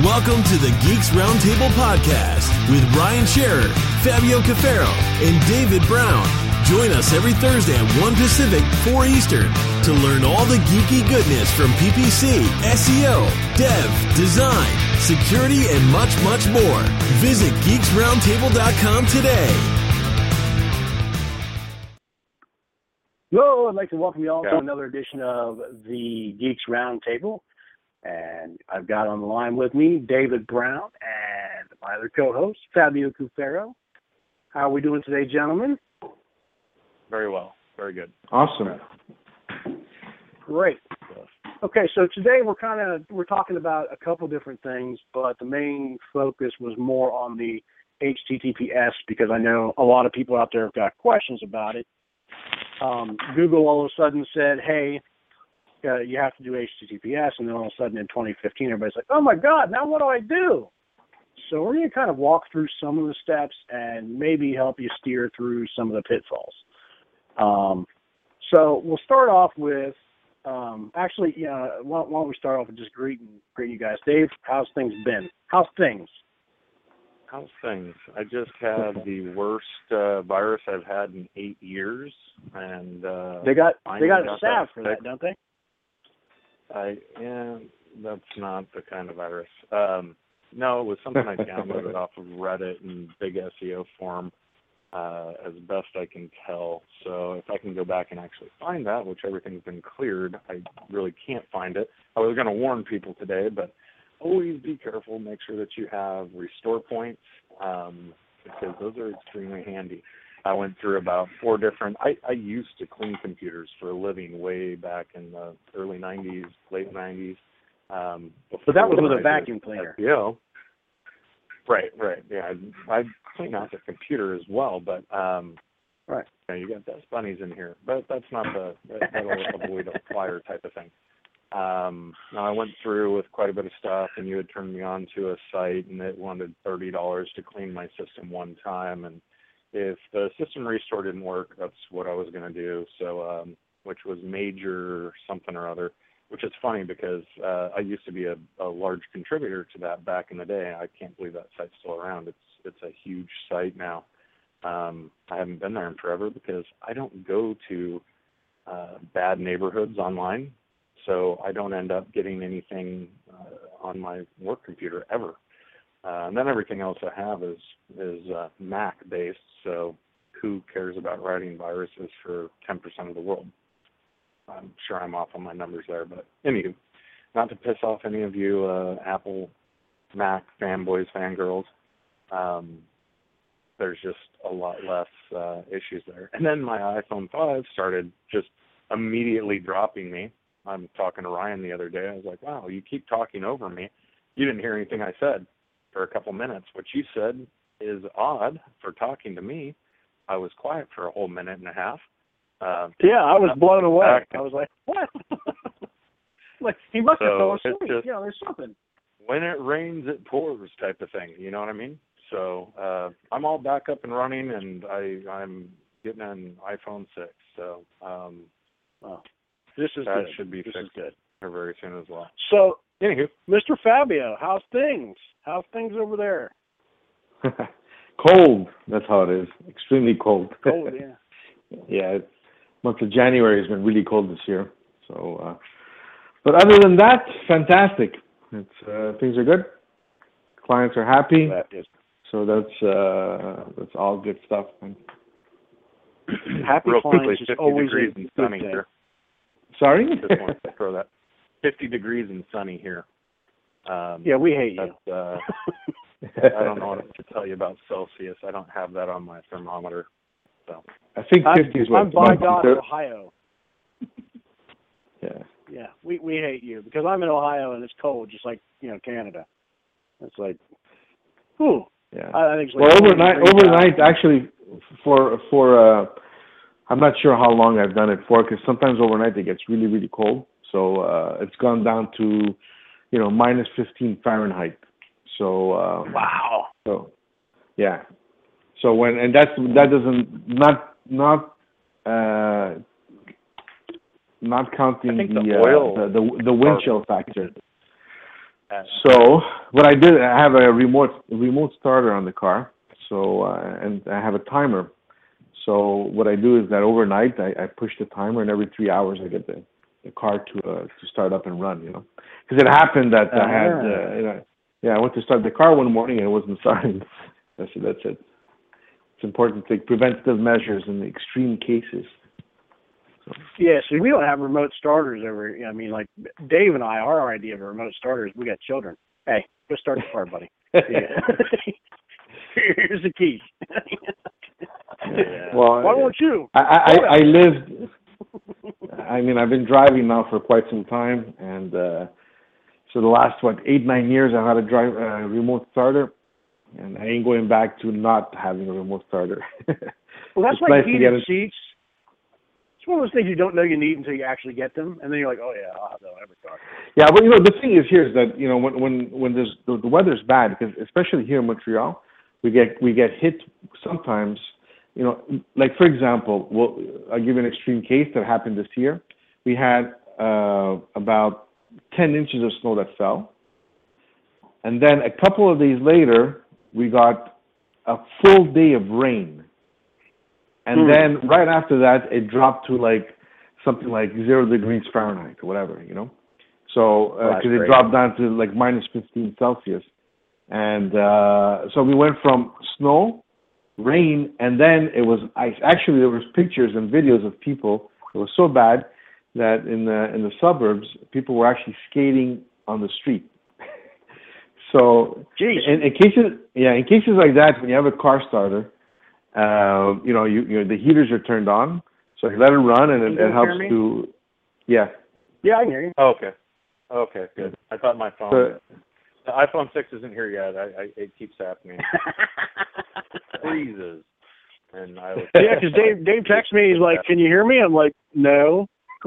Welcome to the Geeks Roundtable podcast with Ryan Scherer, Fabio Cafaro, and David Brown. Join us every Thursday at 1 Pacific, 4 Eastern to learn all the geeky goodness from PPC, SEO, dev, design, security, and much, much more. Visit geeksroundtable.com today. Hello, I'd like to welcome you all to another edition of the Geeks Roundtable. And I've got on the line with me David Brown and my other co-host, Fabio Cufaro. How are we doing today, gentlemen? Very well. Very good. Awesome. Great. Okay, so today we're talking about a couple different things, but the main focus was more on the HTTPS because I know a lot of people out there have got questions about it. Google all of a sudden said, hey, you have to do HTTPS, and then all of a sudden in 2015, everybody's like, oh my God, now what do I do? So we're going to kind of walk through some of the steps and maybe help you steer through some of the pitfalls. So we'll start off with, why don't we start off with just greeting you guys. Dave, how's things been? How's things? I just had the worst virus I've had in 8 years, and they got a salve for that, don't they? That's not the kind of virus. No, it was something I downloaded off of Reddit in big SEO form, as best I can tell. So if I can go back and actually find that, which everything's been cleared, I really can't find it. I was going to warn people today, but always be careful. Make sure that you have restore points, because those are extremely handy. I went through about 4 different, I used to clean computers for a living way back in the early 90s, late 90s. But that was with a vacuum cleaner. Yeah. Right. Yeah, I clean out the computer as well, but right. You got dust bunnies in here, but that's not that'll avoid a fire type of thing. Now I went through with quite a bit of stuff, and you had turned me on to a site, and it wanted $30 to clean my system one time, and if the system restore didn't work, that's what I was going to do. So, which was major something or other, which is funny because I used to be a large contributor to that back in the day. I can't believe that site's still around. It's a huge site now. I haven't been there in forever because I don't go to bad neighborhoods online, so I don't end up getting anything on my work computer ever. And then everything else I have is Mac based, so who cares about writing viruses for 10% of the world? I'm sure I'm off on my numbers there, but anywho, not to piss off any of you Apple Mac fanboys, fangirls, there's just a lot less issues there. And then my iPhone 5 started just immediately dropping me. I'm talking to Ryan the other day. I was like, wow, you keep talking over me. You didn't hear anything I said for a couple minutes. What you said is odd for talking to me. I was quiet for a whole minute and a half. I was blown away. I was like, what? Like, he must have fell asleep. Just, there's something. When it rains, it pours type of thing. You know what I mean? So I'm all back up and running, and I'm getting an iPhone 6. So this is that good. should be fixed good. Very soon as well. So, anywho, Mr. Fabio, how's things? How's things over there? Cold. That's how it is. Extremely cold. Cold, yeah. Yeah, month of January has been really cold this year. So, but other than that, fantastic. It's things are good. Clients are happy. So that's all good stuff. Happy real clients quickly, is 50 always degrees and sunny here. Sorry? Just wanted to throw that. 50 degrees and sunny here. Yeah, we hate you. I don't know what to tell you about Celsius. I don't have that on my thermometer. So I think 50 is what. I'm by God, Ohio. Yeah. Yeah, we hate you because I'm in Ohio and it's cold, just like Canada. It's like, whew. Yeah. I think it's like overnight actually for I'm not sure how long I've done it for because sometimes overnight it gets really really cold. So it's gone down to minus 15 Fahrenheit. So wow. So yeah. So that doesn't not counting the wind chill factor. So what I did, I have a remote starter on the car. So and I have a timer. So what I do is that overnight I push the timer, and every 3 hours I get the car to start up and run. Because it happened that I had I went to start the car one morning and it wasn't starting. I said that's it. It's important to take preventative measures in the extreme cases. So. Yeah, so we don't have remote starters over. I mean, like Dave and I, our idea of a remote starter is we got children. Hey, go start the car, buddy. Here's the key. Well, why won't you? I lived. I mean, I've been driving now for quite some time, and so the last 8-9 years I've had a remote starter, and I ain't going back to not having a remote starter. Well, that's like heated seats. It's one of those things you don't know you need until you actually get them, and then you're like, oh yeah, I'll have that every car. Yeah, but the thing is here is that when there's the weather's bad, because especially here in Montreal, we get hit sometimes. Like for example, I'll give you an extreme case that happened this year. We had about 10 inches of snow that fell, and then a couple of days later, we got a full day of rain. And then right after that, it dropped to something like 0 degrees Fahrenheit or whatever, So because it dropped down to minus 15 Celsius, and so we went from snow, rain, and then it was ice. Actually, there was pictures and videos of people. It was so bad that in the suburbs, people were actually skating on the street. So in cases like that, when you have a car starter. The heaters are turned on, so you let it run, and it helps to. Yeah. Yeah, I can hear you. Oh, okay, good. I thought my phone. The iPhone 6 isn't here yet. It keeps happening. Freezes, and I. Yeah, because Dave texts me. He's like, "Can you hear me?" I'm like, "No."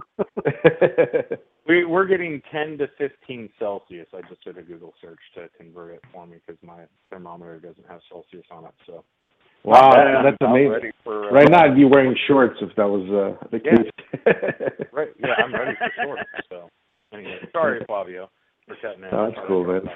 We're getting 10 to 15 Celsius. I just did a Google search to convert it for me because my thermometer doesn't have Celsius on it, so. Wow, that's amazing. Right now, I'd be wearing shorts if that was the case. Right. Yeah, I'm ready for shorts. So, anyway, sorry, Flavio, for cutting in. Oh, that's cool, man.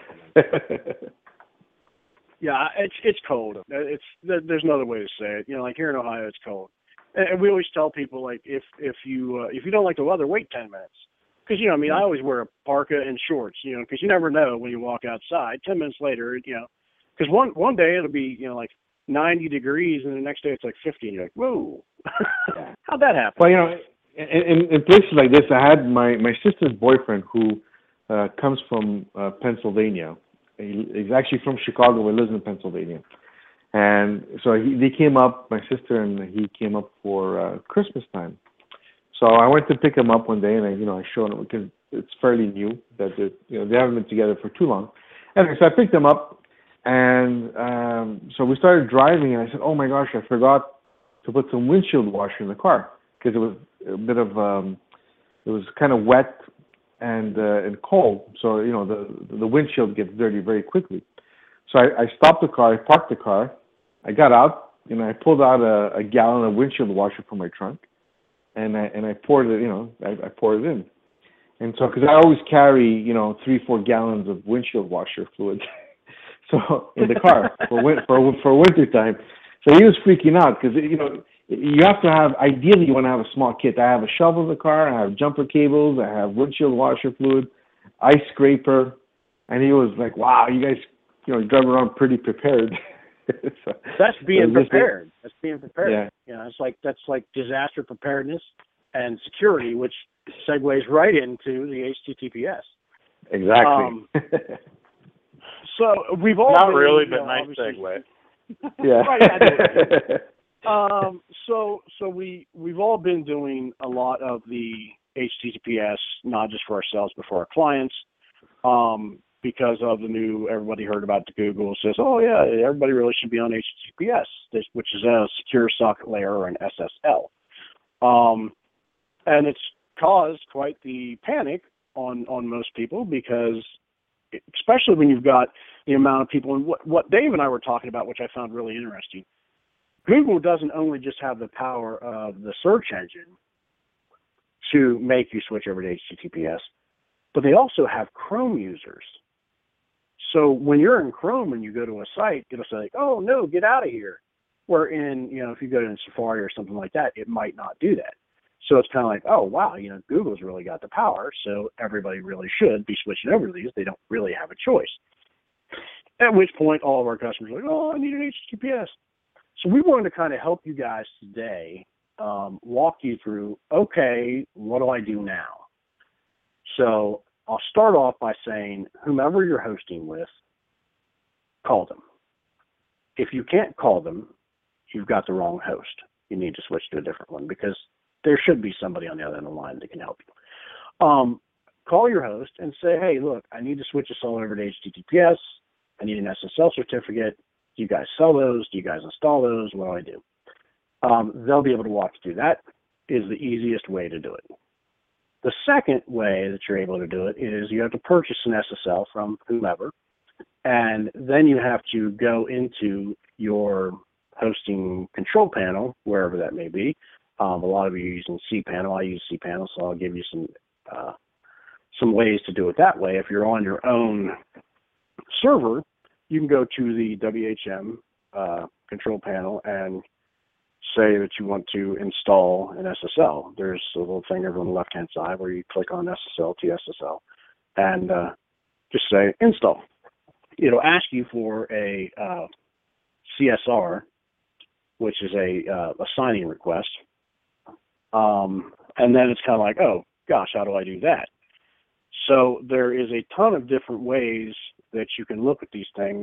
Yeah, it's cold. There's no other way to say it. Like here in Ohio, it's cold, and we always tell people if you don't like the weather, wait 10 minutes. Because I always wear a parka and shorts. Because you never know when you walk outside. 10 minutes later, because one day it'll be 90 degrees, and the next day it's 50, and you're like, whoa, how'd that happen? Well, in places like this, I had my sister's boyfriend who comes from Pennsylvania. He's actually from Chicago, but lives in Pennsylvania. And so they came up, my sister and he came up for Christmas time. So I went to pick him up one day, and I showed him, because it's fairly new that they haven't been together for too long. Anyway, so I picked him up. And so we started driving, and I said, "Oh my gosh, I forgot to put some windshield washer in the car because it was a bit of it was kind of wet and cold. So the windshield gets dirty very quickly. So I stopped the car, I parked the car, I got out, and I pulled out a gallon of windshield washer from my trunk, and I poured it. I poured it in. And so because I always carry 3-4 gallons of windshield washer fluid. So in the car for winter time, so he was freaking out because you have to have, ideally you want to have a small kit. I have a shovel in the car, I have jumper cables, I have windshield washer fluid, ice scraper, and he was like, "Wow, you guys, drive around pretty prepared." So, that's being prepared. That's being prepared. Yeah. That's like disaster preparedness and security, which segues right into the HTTPS. Exactly. So we've all not been, really, but nice segue. Yeah. So we've all been doing a lot of the HTTPS, not just for ourselves but for our clients, because of the new. Everybody heard about the Google says, "Oh yeah, everybody really should be on HTTPS," which is a secure socket layer, or an SSL, and it's caused quite the panic on most people because. Especially when you've got the amount of people, and what Dave and I were talking about, which I found really interesting. Google doesn't only just have the power of the search engine to make you switch over to HTTPS, but they also have Chrome users So when you're in Chrome and you go to a site, it'll say, like, oh, no, get out of here. Where if you go to Safari or something like that, it might not do that. So it's kind of like, oh, wow, Google's really got the power, so everybody really should be switching over to these. They don't really have a choice. At which point, all of our customers are like, oh, I need an HTTPS. So we wanted to kind of help you guys today, walk you through, okay, what do I do now? So I'll start off by saying, whomever you're hosting with, call them. If you can't call them, you've got the wrong host. You need to switch to a different one because there should be somebody on the other end of the line that can help you. Call your host and say, hey, look, I need to switch this all over to HTTPS. I need an SSL certificate. Do you guys sell those? Do you guys install those? What do I do? They'll be able to walk you through. That is the easiest way to do it. The second way that you're able to do it is you have to purchase an SSL from whomever, and then you have to go into your hosting control panel, wherever that may be. A lot of you are using cPanel. I use cPanel, so I'll give you some ways to do it that way. If you're on your own server, you can go to the WHM control panel and say that you want to install an SSL. There's a little thing over on the left-hand side where you click on SSL, TSSL, and just say install. It'll ask you for a CSR, which is a signing request. And then it's kind of like, oh, gosh, how do I do that? So there is a ton of different ways that you can look at these things.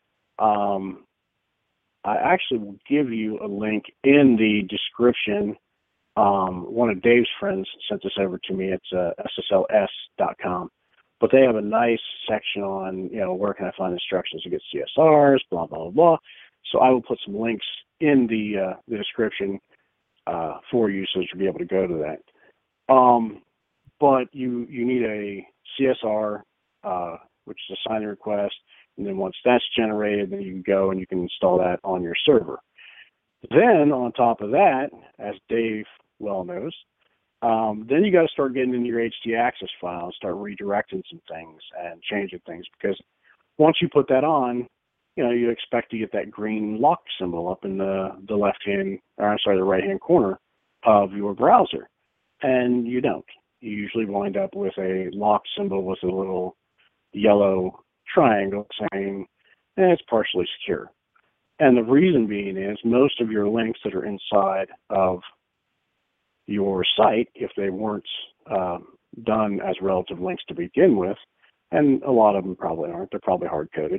I actually will give you a link in the description. One of Dave's friends sent this over to me. It's SSLS.com. But they have a nice section on, where can I find instructions to get CSRs, blah, blah, blah, blah. So I will put some links in the description for you so that you'll be able to go to that. But you need a CSR, which is a signing request. And then once that's generated, then you can go and you can install that on your server. Then on top of that, as Dave well knows, then you got to start getting into your htaccess file and start redirecting some things and changing things, because once you put that on, you expect to get that green lock symbol up in the right-hand corner of your browser, and you don't. You usually wind up with a lock symbol with a little yellow triangle saying, it's partially secure. And the reason being is most of your links that are inside of your site, if they weren't done as relative links to begin with, and a lot of them probably aren't, they're probably hard-coded,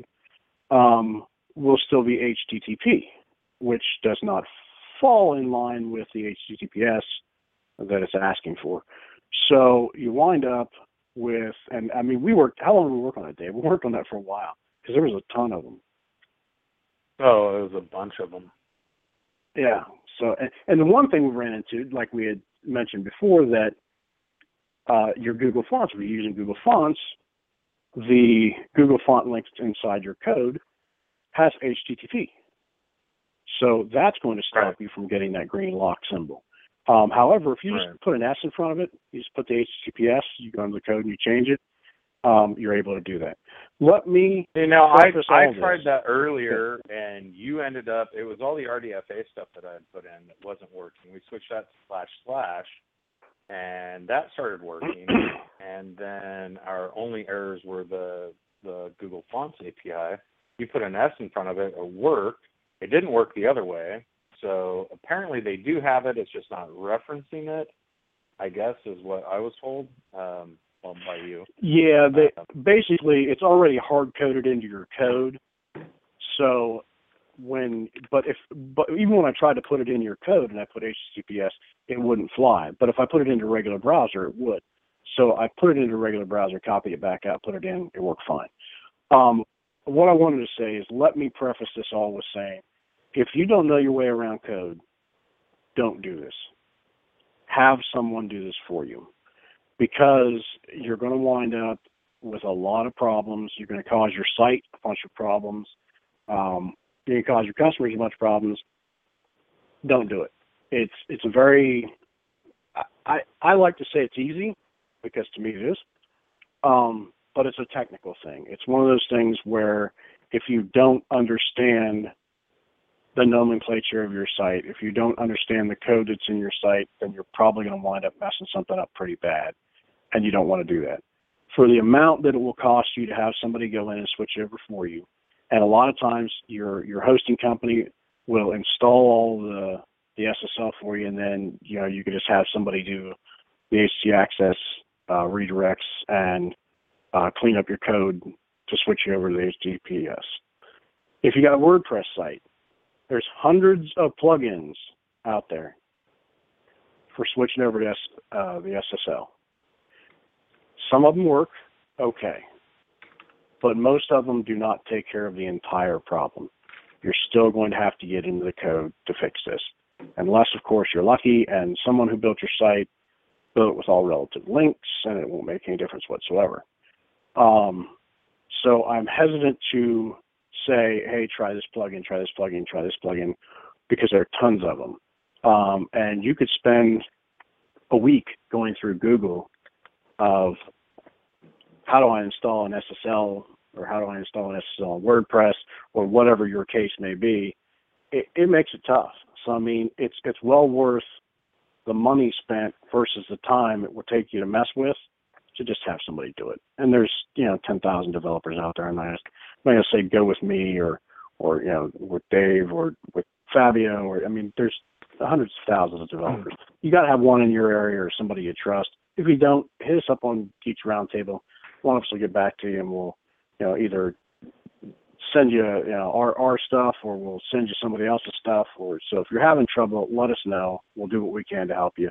will still be HTTP, which does not fall in line with the HTTPS that it's asking for. So you wind up with, and I mean, how long did we work on it, Dave? We worked on that for a while, because there was a ton of them. Oh, it was a bunch of them. Yeah. So, and the one thing we ran into, like we had mentioned before, that your Google Fonts, if you're using Google Fonts, the Google font links inside your code has HTTP. So that's going to stop you from getting that green lock symbol. However, if you just put an S in front of it, you just put the HTTPS, you go into the code and you change it, you're able to do that. Let me I tried that earlier, and you ended up, it was all the RDFA stuff that I had put in that wasn't working. We switched that to // and that started working. And then our only errors were the Google Fonts API. You put an S in front of it, it worked. It didn't work the other way. So apparently they do have it. It's just not referencing it, I guess, is what I was told by you. Yeah, basically it's already hard-coded into your code. So but even when I tried to put it in your code and I put HTTPS, it wouldn't fly. But if I put it into a regular browser, it would. So I put it into a regular browser, copied it back out, put it in, it worked fine. What I wanted to say is, let me preface this all with saying, if you don't know your way around code, don't do this. Have someone do this for you, because you're going to wind up with a lot of problems. You're going to cause your site a bunch of problems. You're going to cause your customers a bunch of problems. Don't do it. It's a very, I like to say it's easy, because to me it is. but it's a technical thing. It's one of those things where if you don't understand the nomenclature of your site, if you don't understand the code that's in your site, then you're probably going to wind up messing something up pretty bad, and you don't want to do that. For the amount that it will cost you to have somebody go in and switch over for you, and a lot of times your hosting company will install all the SSL for you, and then you can just have somebody do the HT access redirects and clean up your code to switch you over to the HTTPS. If you got a WordPress site, there's hundreds of plugins out there for switching over to the SSL. Some of them work okay, but most of them do not take care of the entire problem. You're still going to have to get into the code to fix this. Unless, of course, you're lucky and someone who built your site built it with all relative links, and it won't make any difference whatsoever. So I'm hesitant to say, hey, try this plugin, try this plugin, try this plugin, because there are tons of them. And you could spend a week going through Google of how do I install an SSL, or how do I install an SSL on WordPress, or whatever your case may be. It makes it tough. So, I mean, it's well worth the money spent versus the time it will take you to mess with to just have somebody do it. And there's, 10,000 developers out there. I'm not going to say go with me or with Dave or with Fabio, there's hundreds of thousands of developers. You got to have one in your area or somebody you trust. If you don't, hit us up on Geeks Roundtable. One of us will get back to you, and we'll, either send you, our stuff, or we'll send you somebody else's stuff. Or so if you're having trouble, let us know. We'll do what we can to help you.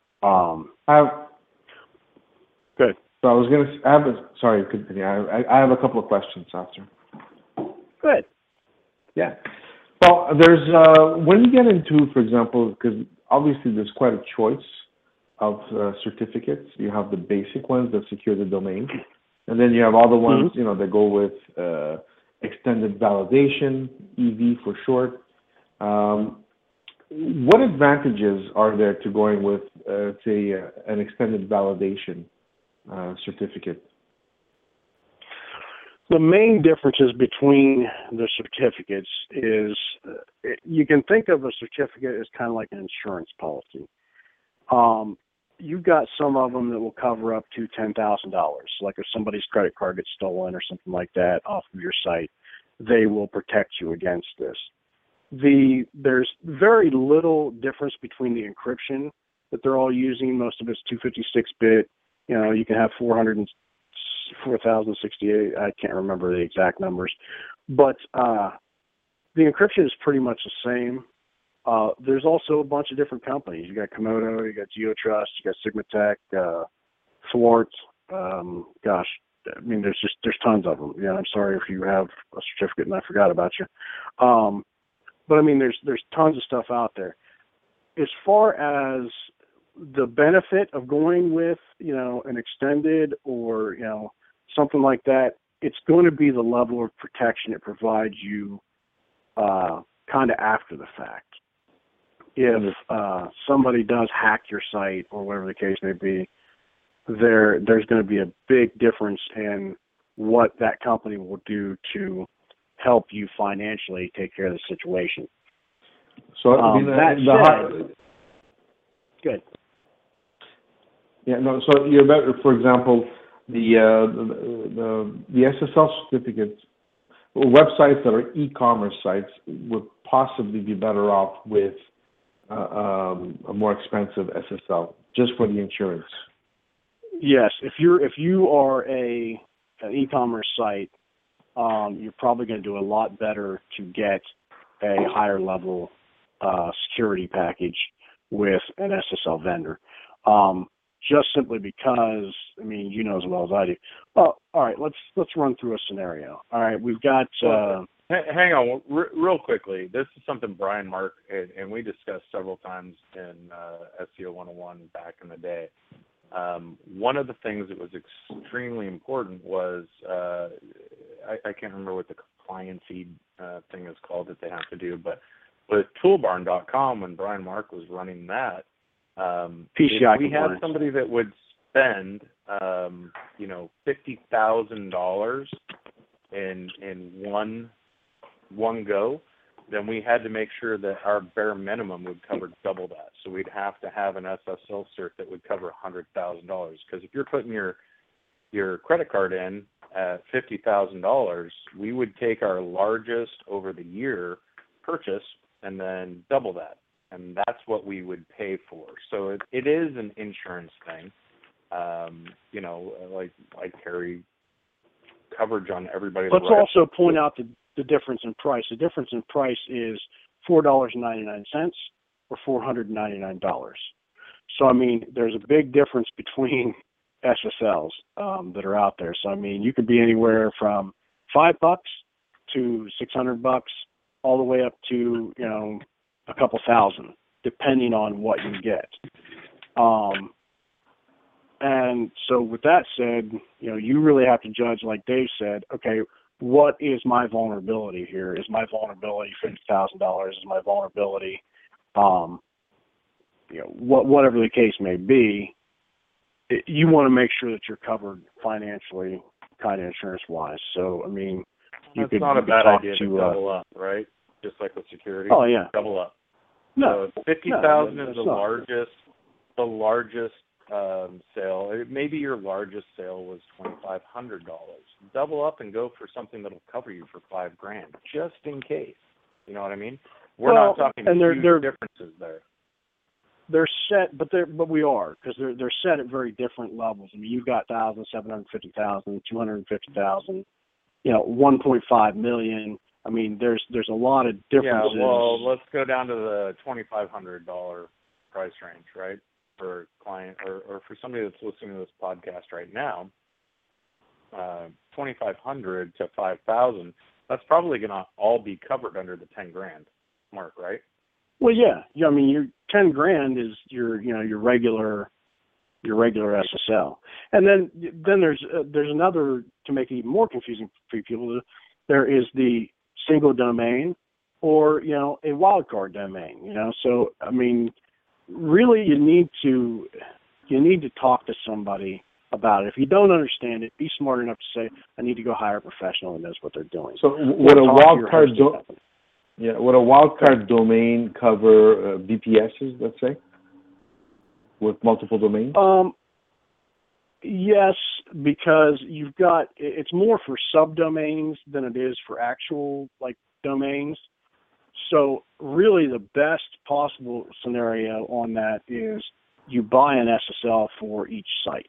Good. So I was going to. Sorry, continue. I have a couple of questions after. Good. Yeah. Well, there's when you get into, for example, because obviously there's quite a choice of certificates. You have the basic ones that secure the domain, and then you have all the ones that go with extended validation, EV for short. What advantages are there to going with, say, an extended validation certificate? The main differences between the certificates is you can think of a certificate as kind of like an insurance policy. You've got some of them that will cover up to $10,000. Like if somebody's credit card gets stolen or something like that off of your site, they will protect you against this. There's very little difference between the encryption that they're all using. Most of it's 256-bit. You can have 4,068. I can't remember the exact numbers, but the encryption is pretty much the same. There's also a bunch of different companies. You got Komodo, you got GeoTrust, you got Sigmatech, Thwart. There's tons of them. I'm sorry if you have a certificate and I forgot about you. But there's tons of stuff out there. As far as the benefit of going with, an extended or, something like that, it's going to be the level of protection it provides you kind of after the fact. If somebody does hack your site or whatever the case may be, there's going to be a big difference in what that company will do to help you financially take care of the situation. So good. Yeah, no. So you're better. For example, the SSL certificates, websites that are e-commerce sites would possibly be better off with a more expensive SSL just for the insurance. Yes, if you are an e-commerce site, you're probably going to do a lot better to get a higher level security package with an SSL vendor. Just simply because, you know as well as I do. Well, all right, let's run through a scenario. All right, we've got. Hang on, real quickly. This is something Brian Mark and we discussed several times in SEO 101 back in the day. One of the things that was extremely important was I can't remember what the client feed thing is called that they have to do, but with Toolbarn.com, when Brian Mark was running that. PCI we had somebody that would spend $50,000 in one go, then we had to make sure that our bare minimum would cover double that. So we'd have to have an SSL cert that would cover $100,000. Because if you're putting your credit card in at $50,000, we would take our largest over the year purchase and then double that. And that's what we would pay for. So it is an insurance thing. Like I carry coverage on everybody. Let's also point out the difference in price. The difference in price is $4.99 or $499. So, I mean, there's a big difference between SSLs that are out there. So, I mean, you could be anywhere from $5 to $600, all the way up to, a couple thousand, depending on what you get. And so with that said, you really have to judge, like Dave said, okay, what is my vulnerability here? Is my vulnerability $50,000? Is my vulnerability, whatever the case may be, you want to make sure that you're covered financially, kind of insurance-wise. So, I mean, it's not a bad idea to double up, right? Just like with security. Oh, yeah. Double up. No. So 50,000 is the largest sale. Maybe your largest sale was $2,500. Double up and go for something that'll cover you for $5,000, just in case. You know what I mean? We're not talking huge differences there. They're set, but we are, because they're set at very different levels. I mean, you've got 1,000, 750,000, 250,000, 1.5 million. I mean, there's a lot of differences. Yeah, well, let's go down to the $2,500 price range, right? For a client or for somebody that's listening to this podcast right now, $2,500 to $5,000, that's probably going to all be covered under the $10,000 mark, right? Well, yeah. I mean, your $10,000 is your regular SSL, and then there's another, to make it even more confusing for people. There is the single domain, or a wildcard domain. So I mean, really, you need to talk to somebody about it. If you don't understand it, be smart enough to say, I need to go hire a professional that knows what they're doing. So would a wildcard domain cover VPSs, let's say, with multiple domains? Yes, because it's more for subdomains than it is for actual domains. So really the best possible scenario on that is you buy an SSL for each site.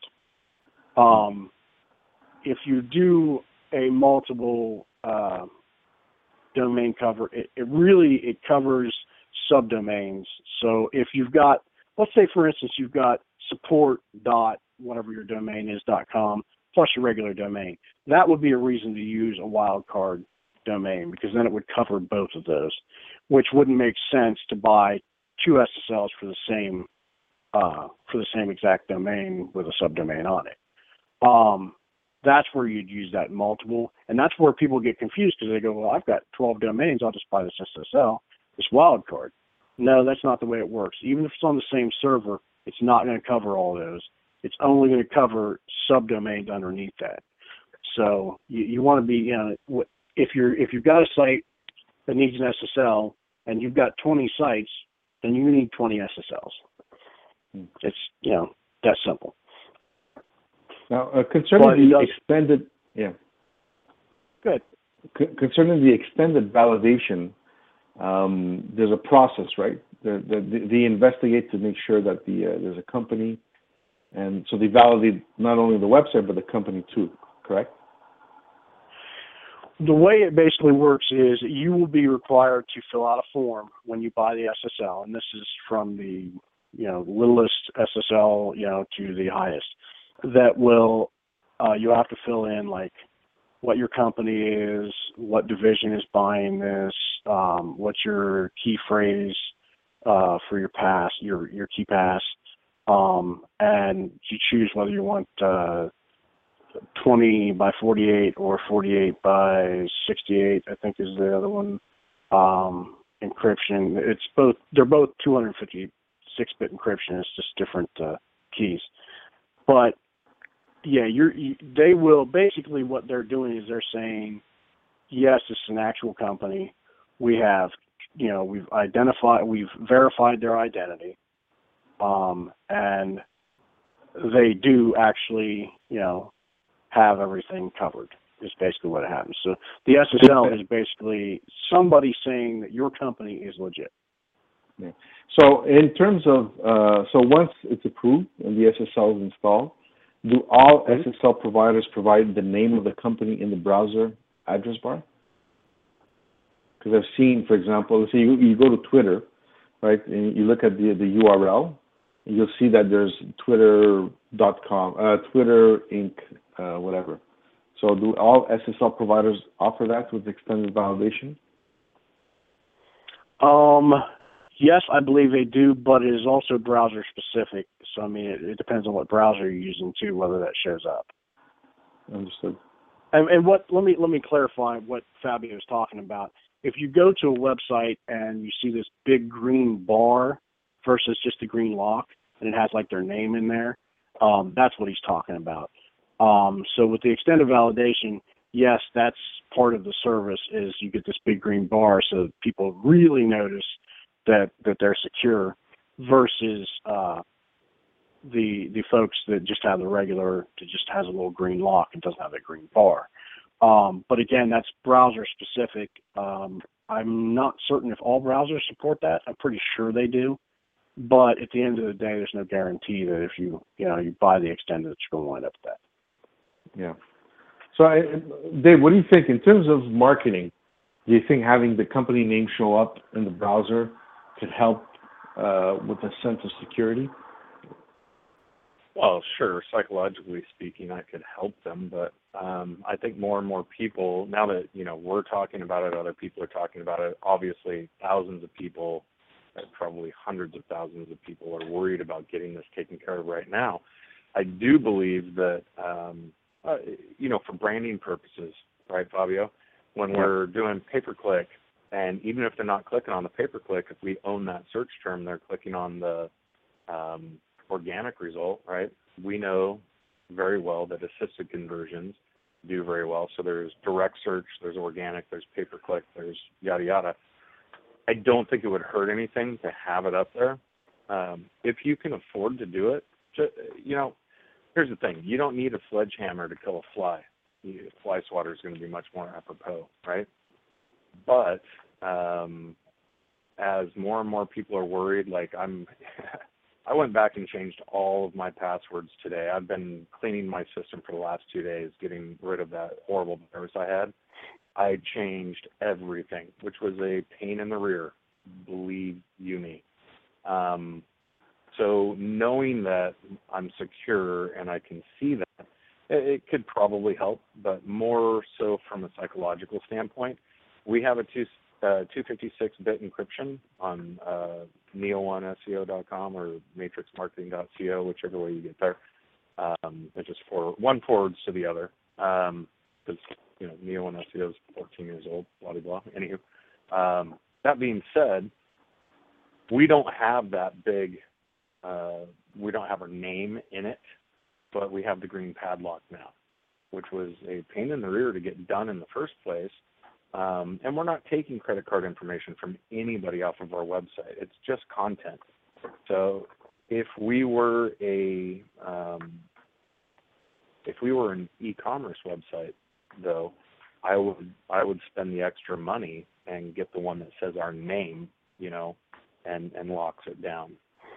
If you do a multiple domain cover, it covers subdomains. So if you've got, let's say for instance, you've got support dot whatever your domain is .com plus your regular domain, that would be a reason to use a wildcard domain, because then it would cover both of those, which wouldn't make sense to buy two SSLs for the same exact domain with a subdomain on it. That's where you'd use that multiple, and that's where people get confused, because they go, well, I've got 12 domains, I'll just buy this SSL, this wildcard. No, that's not the way it works. Even if it's on the same server, it's not going to cover all those. It's only going to cover subdomains underneath that. So you want to be, if you've got a site that needs an SSL and you've got 20 sites, then you need 20 SSLs. It's that simple. Now, concerning the extended, Good. Concerning the extended validation, there's a process, right? They investigate to make sure that there's a company, and so they validate not only the website but the company too. Correct? The way it basically works is you will be required to fill out a form when you buy the SSL, and this is from the littlest SSL to the highest. That will you'll have to fill in what your company is, what division is buying this, what's your key phrase for your pass, your key pass, and you choose whether you want 20 by 48 or 48 by 68, I think is the other one. Encryption. They're both 256-bit encryption. It's just different keys. But yeah, they will basically what they're doing is they're saying, yes, it's an actual company. We have, we've verified their identity, and they do actually, have everything covered. Is basically what happens. So the SSL is basically somebody saying that your company is legit. Yeah. So in terms of, so once it's approved and the SSL is installed, do all SSL providers provide the name of the company in the browser address bar? Because I've seen, for example, let's say you go to Twitter, right, and you look at the URL, and you'll see that there's twitter.com, Twitter Inc., whatever. So do all SSL providers offer that with extended validation? Yes, I believe they do, but it is also browser specific. So, I mean, it depends on what browser you're using too, whether that shows up. Understood. And let me clarify what Fabio is talking about. If you go to a website and you see this big green bar versus just a green lock, and it has like their name in there, that's what he's talking about. So with the extended validation, yes, that's part of the service is you get this big green bar so that people really notice that they're secure versus the folks that just have the regular, that just has a little green lock and doesn't have a green bar. But again, that's browser specific. I'm not certain if all browsers support that. I'm pretty sure they do. But at the end of the day, there's no guarantee that if you buy the extended, that you're going to wind up with that. Yeah. So, Dave, what do you think in terms of marketing? Do you think having the company name show up in the browser could help with a sense of security? Well, sure. Psychologically speaking, I could help them, but I think more and more people, now that we're talking about it, other people are talking about it. Obviously, thousands of people, probably hundreds of thousands of people, are worried about getting this taken care of right now. I do believe that, for branding purposes, right, Fabio? When we're doing pay-per-click, and even if they're not clicking on the pay-per-click, if we own that search term, they're clicking on the organic result, right? We know very well that assisted conversions do very well. So there's direct search, there's organic, there's pay-per-click, there's yada, yada. I don't think it would hurt anything to have it up there. If you can afford to do it, here's the thing. You don't need a sledgehammer to kill a fly. Fly swatter is going to be much more apropos, right? But as more and more people are worried, I went back and changed all of my passwords today. I've been cleaning my system for the last 2 days, getting rid of that horrible virus I had. I changed everything, which was a pain in the rear, believe you me. So knowing that I'm secure and I can see that, it could probably help, but more so from a psychological standpoint. We have a 256-bit encryption on neo1seo.com or matrixmarketing.co, whichever way you get there. It's just one forwards to the other because Neo1SEO is 14 years old, blah, blah, blah. Anywho, that being said, we don't have that big, we don't have our name in it, but we have the green padlock now, which was a pain in the rear to get done in the first place. And we're not taking credit card information from anybody off of our website. It's just content. So if we were an e-commerce website, though, I would spend the extra money and get the one that says our name, and locks it down.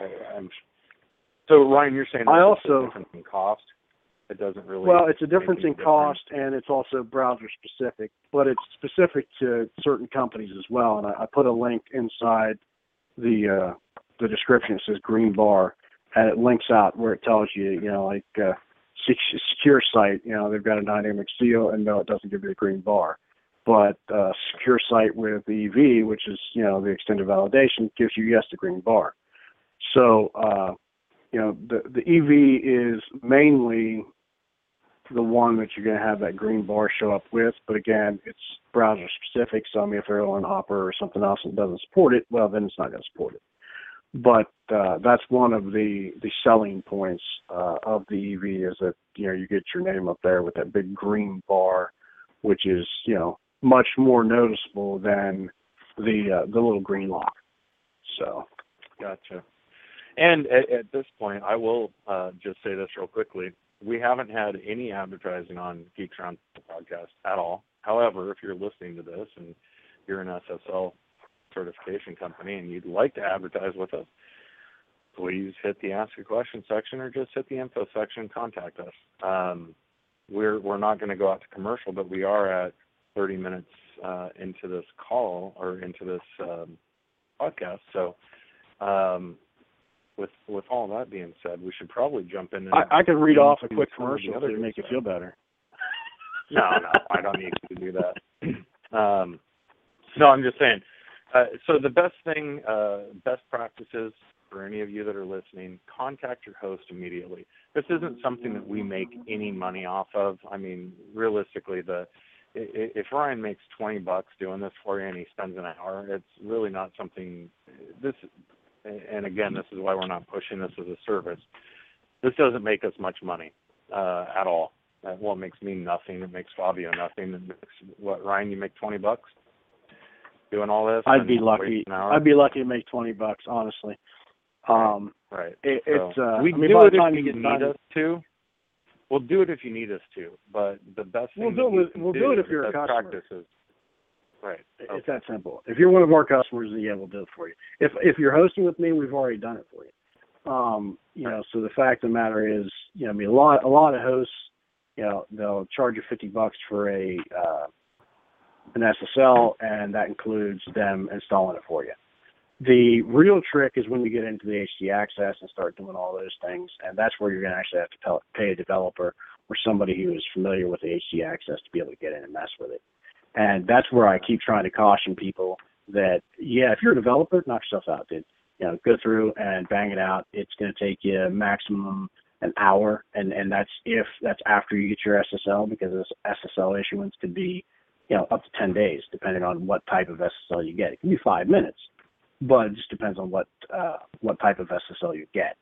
So Ryan, you're saying it's a difference in cost? It doesn't really. Well, it's a difference in cost, and it's also browser specific, but it's specific to certain companies as well. And I put a link inside the description. It says green bar, and it links out where it tells you, secure site. They've got a dynamic seal, and no, it doesn't give you a green bar. But secure site with EV, which is the extended validation, gives you the green bar. So the EV is mainly the one that you're going to have that green bar show up with, but again, it's browser specific. So if they're on Hopper or something else and doesn't support it, well, then it's not going to support it. But that's one of the selling points of the EV is that, you get your name up there with that big green bar, which is, much more noticeable than the little green lock. So. Gotcha. And at this point, I will just say this real quickly. We haven't had any advertising on Geeks Round podcast at all. However, if you're listening to this and you're an SSL certification company and you'd like to advertise with us, please hit the Ask a Question section or just hit the info section and contact us. We're not going to go out to commercial, but we are at 30 minutes into this call or into this podcast. So with all that being said, we should probably jump in. I could read off a quick commercial to make you feel better. No, I don't need you to do that. No, I'm just saying. So the best thing, best practices for any of you that are listening, contact your host immediately. This isn't something that we make any money off of. I mean, realistically, if Ryan makes $20 doing this for you and he spends an hour, it's really not something. And again, this is why we're not pushing this as a service. This doesn't make us much money at all. Well, it makes me nothing. It makes Fabio nothing. It makes, Ryan, you make $20 doing all this? I'd be lucky. I'd be lucky to make $20, honestly. Right. We do it if you need us to. We'll do it if you need us to. But the best thing we'll do it if you're a customer. Practices. Right. Okay. It's that simple. If you're one of our customers, then we'll do it for you. If you're hosting with me, we've already done it for you. So the fact of the matter is, a lot of hosts, they'll charge you $50 for an SSL, and that includes them installing it for you. The real trick is when you get into the HD access and start doing all those things, and that's where you're going to actually have to pay a developer or somebody who is familiar with the HD access to be able to get in and mess with it. And that's where I keep trying to caution people that, if you're a developer, knock yourself out, dude. Go through and bang it out. It's going to take you maximum an hour, and that's after you get your SSL, because this SSL issuance could be, up to 10 days, depending on what type of SSL you get. It can be 5 minutes, but it just depends on what type of SSL you get.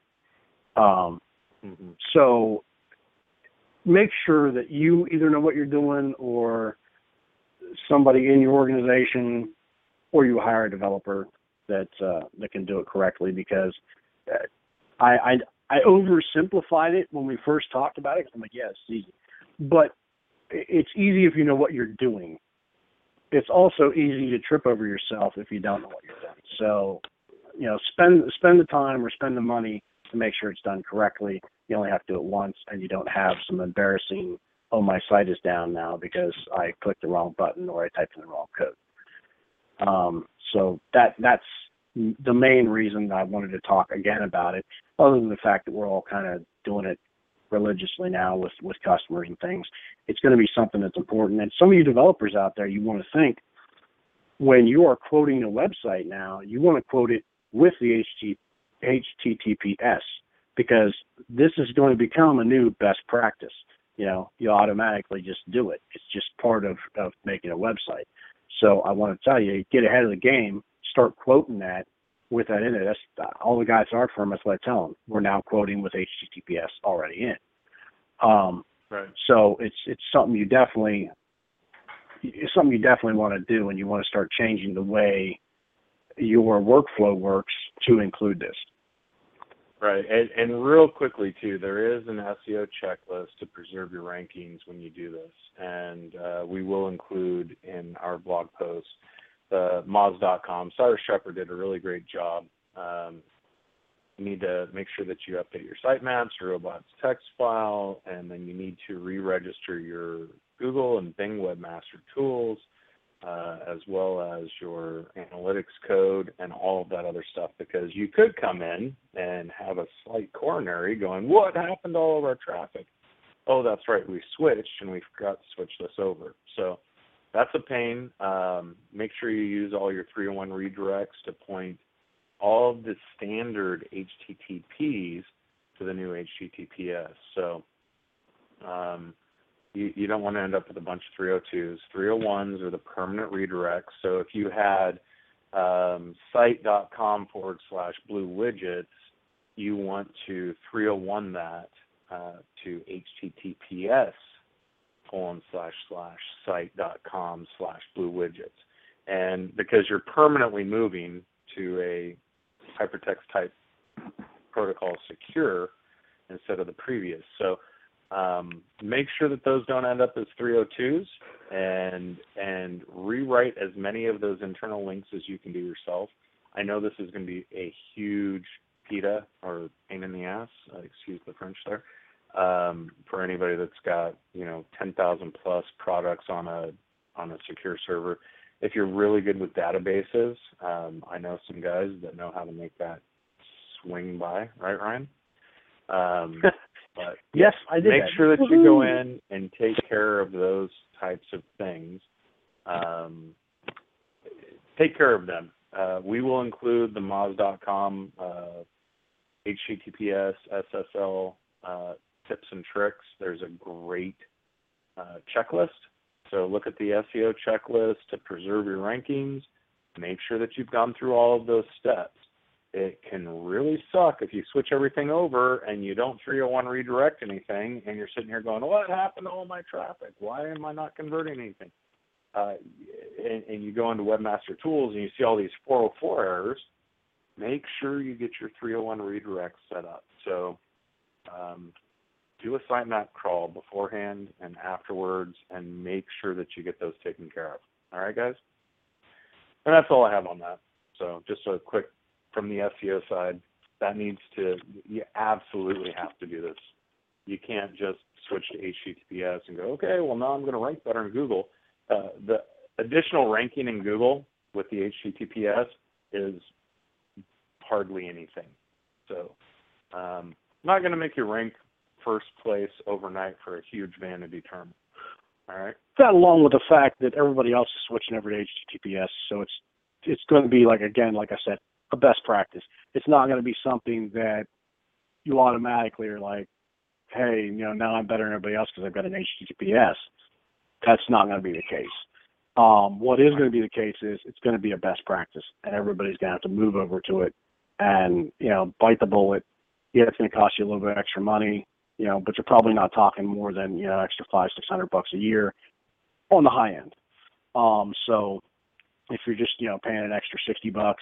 So make sure that you either know what you're doing, or somebody in your organization, or you hire a developer that can do it correctly, because I oversimplified it when we first talked about it. I'm like, it's easy. But it's easy if you know what you're doing. It's also easy to trip over yourself if you don't know what you're doing. So, spend the time or spend the money to make sure it's done correctly. You only have to do it once, and you don't have some embarrassing, my site is down now because I clicked the wrong button or I typed in the wrong code. So that's the main reason I wanted to talk again about it, other than the fact that we're all kind of doing it religiously now with customers and things. It's going to be something that's important. And some of you developers out there, you want to think, when you are quoting a website now, you want to quote it with the HTTPS, because this is going to become a new best practice. You automatically just do it. It's just part of making a website. So I want to tell you, get ahead of the game, start quoting that with that in it. That's all the guys at our firm, that's what I tell them. We're now quoting with HTTPS already in. Right. So it's something you definitely want to do, and you want to start changing the way your workflow works to include this. Right, and real quickly too, there is an SEO checklist to preserve your rankings when you do this, and we will include in our blog post the Moz.com. Cyrus Shepard did a really great job. You need to make sure that you update your sitemaps, your robots text file, and then you need to re-register your Google and Bing Webmaster Tools, as well as your analytics code and all of that other stuff, because you could come in and have a slight coronary going, what happened to all of our traffic? Oh, that's right, we switched and we forgot to switch this over. So that's a pain. Make sure you use all your 301 redirects to point all of the standard HTTPs to the new HTTPS. So you don't want to end up with a bunch of 302s. 301s are the permanent redirects. So if you had site.com/blue widgets, you want to 301 that to https://site.com/blue widgets. And because you're permanently moving to a hypertext type protocol secure instead of the previous. So make sure that those don't end up as 302s, and rewrite as many of those internal links as you can do yourself. I know this is going to be a huge PITA, or pain in the ass, excuse the French there, for anybody that's got 10,000 plus products on a secure server. If you're really good with databases, I know some guys that know how to make that swing by, right, Ryan? But yes, I did. Make sure that you go in and take care of those types of things. Take care of them. We will include the Moz.com HTTPS SSL tips and tricks. There's a great checklist. So look at the SEO checklist to preserve your rankings. Make sure that you've gone through all of those steps. It can really suck if you switch everything over and you don't 301 redirect anything, and you're sitting here going, what happened to all my traffic? Why am I not converting anything? And you go into Webmaster Tools and you see all these 404 errors. Make sure you get your 301 redirect set up. So do a sitemap crawl beforehand and afterwards, and make sure that you get those taken care of. All right, guys? And that's all I have on that. So just a quick, from the SEO side, you absolutely have to do this. You can't just switch to HTTPS and go, okay, well, now I'm going to rank better in Google. The additional ranking in Google with the HTTPS is hardly anything. So not going to make you rank first place overnight for a huge vanity term. All right? That, along with the fact that everybody else is switching over to HTTPS, so it's going to be, like I said, a best practice. It's not going to be something that you automatically are like, hey, now I'm better than everybody else because I've got an HTTPS. That's not going to be the case. What is going to be the case is it's going to be a best practice, and everybody's going to have to move over to it and, bite the bullet. Yeah, it's going to cost you a little bit of extra money, but you're probably not talking more than, extra $500-600 a year on the high end. So if you're just, paying an extra $60,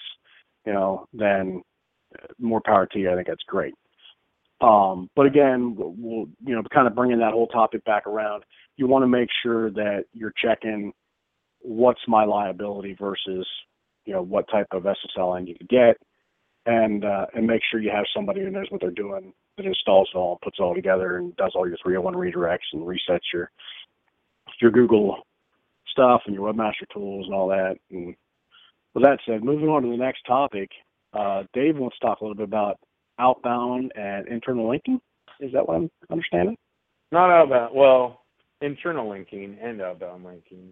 then more power to you. I think that's great. But again, we'll, kind of bringing that whole topic back around, you want to make sure that you're checking what's my liability versus, what type of SSL end you could get, and make sure you have somebody who knows what they're doing, that installs it all, puts it all together, and does all your 301 redirects and resets your Google stuff and your Webmaster Tools and all that. And with that said, moving on to the next topic, Dave wants to talk a little bit about outbound and internal linking. Is that what I'm understanding? Not outbound. Well, internal linking and outbound linking.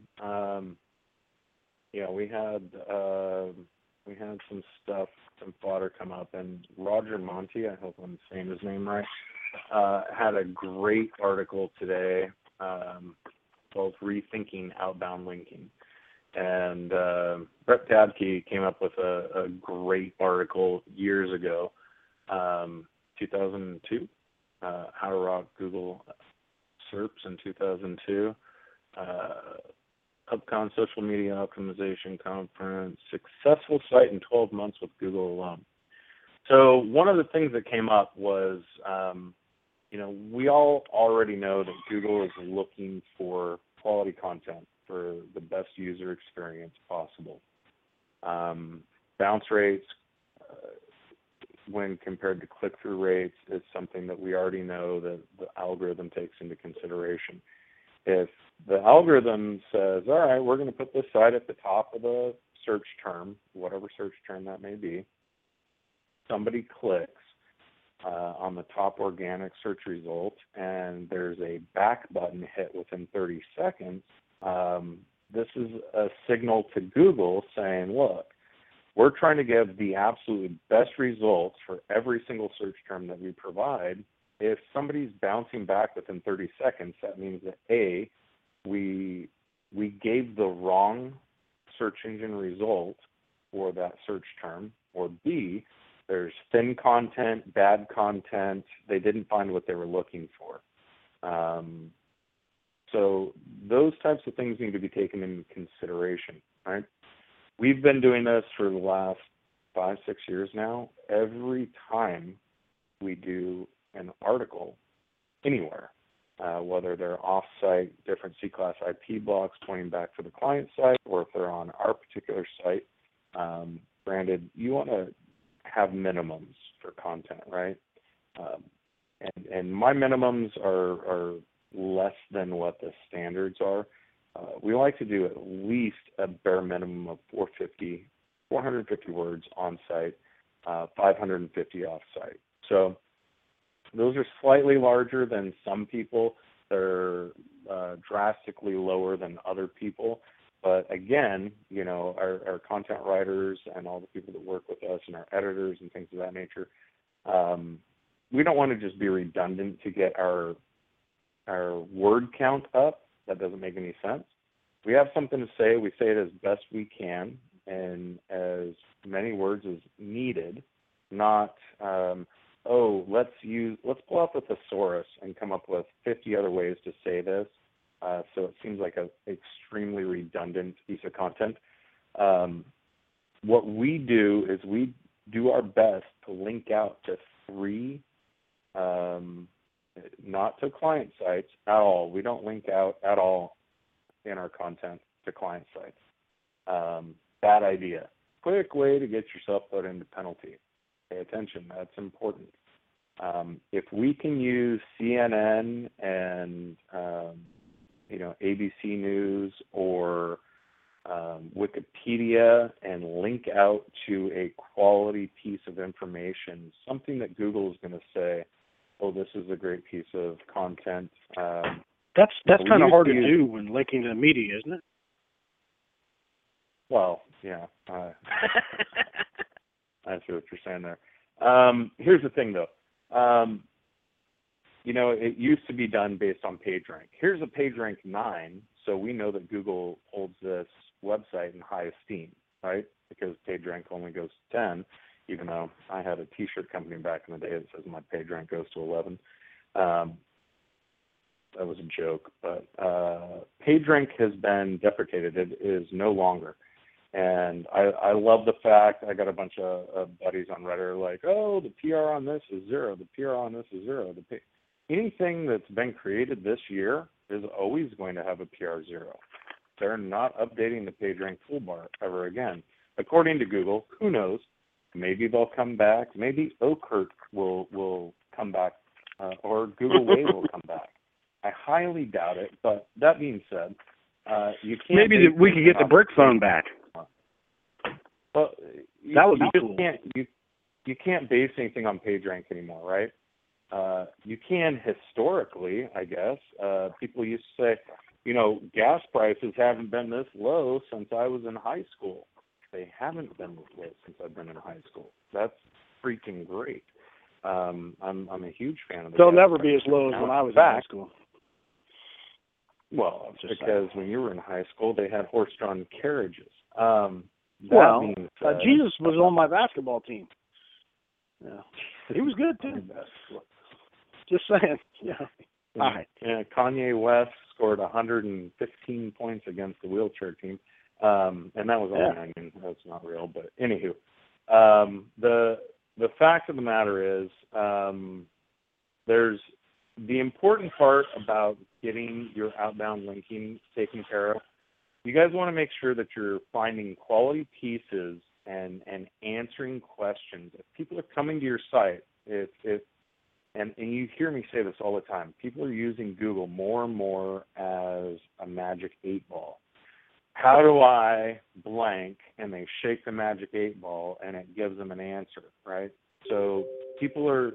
We had some stuff, some fodder come up, and Roger Monti, I hope I'm saying his name right, had a great article today called Rethinking Outbound Linking. And Brett Tabke came up with a great article years ago, 2002, How to Rock Google SERPs in 2002, UpCon Social Media Optimization Conference, successful site in 12 months with Google alone. So one of the things that came up was, we all already know that Google is looking for quality content for the best user experience possible. Bounce rates, when compared to click-through rates, is something that we already know that the algorithm takes into consideration. If the algorithm says, all right, we're going to put this site at the top of the search term, whatever search term that may be, somebody clicks on the top organic search result, and there's a back button hit within 30 seconds, this is a signal to Google saying, look, we're trying to give the absolute best results for every single search term that we provide. If somebody's bouncing back within 30 seconds, that means that A, we gave the wrong search engine result, for that search term, or B, there's thin content, bad content, they didn't find what they were looking for. So those types of things need to be taken into consideration, right? We've been doing this for the last 5-6 years now. Every time we do an article anywhere, whether they're off-site, different C-class IP blocks pointing back to the client site, or if they're on our particular site, granted, you want to have minimums for content, right? And my minimums are less than what the standards are. We like to do at least a bare minimum of 450 words on site, 550 off site. So those are slightly larger than some people. They're drastically lower than other people. But again, you know, our content writers and all the people that work with us and our editors and things of that nature, we don't want to just be redundant to get our word count up. That doesn't make any sense. We have something to say. We say it as best we can and as many words as needed, not, let's pull out the thesaurus and come up with 50 other ways to say this. So it seems like an extremely redundant piece of content. What we do is we do our best to link out to 3, not to client sites at all. We don't link out at all in our content to client sites. Bad idea. Quick way to get yourself put into penalty. Pay attention. That's important. If we can use CNN and ABC News or Wikipedia and link out to a quality piece of information, something that Google is going to say, oh, this is a great piece of content. That's kind of hard to do when linking to the media, isn't it? Well, yeah. I see what you're saying there. Here's the thing, though. It used to be done based on PageRank. Here's a PageRank 9, so we know that Google holds this website in high esteem, right? Because PageRank only goes to 10, even though I had a T-shirt company back in the day that says my PageRank goes to 11. That was a joke, but PageRank has been deprecated. It is no longer. And I love the fact, I got a bunch of buddies on Reddit like, oh, the PR on this is 0. The PR on this is 0. Anything that's been created this year is always going to have a PR 0. They're not updating the PageRank toolbar ever again. According to Google, who knows? Maybe they'll come back. Maybe Oakert will come back, or Google Wave will come back. I highly doubt it, but that being said, you can't... Maybe we could get the brick phone back. Well, that would be cool. You can't base anything on PageRank anymore, right? You can historically, I guess. People used to say, gas prices haven't been this low since I was in high school. They haven't been this low since I've been in high school. That's freaking great. I'm a huge fan of the They'll never be as low as when I was in high school. Well, because when you were in high school, they had horse-drawn carriages. Jesus was on my basketball team. Yeah, he was good too. Just saying. Yeah. All right. Yeah, Kanye West scored 115 points against the wheelchair team, and that was only, I mean, that's not real, but anywho, the fact of the matter is, there's the important part about getting your outbound linking taken care of. You guys want to make sure that you're finding quality pieces and answering questions. If people are coming to your site, and you hear me say this all the time, people are using Google more and more as a magic 8-ball. How do I blank? And they shake the magic 8-ball and it gives them an answer, right? So people are,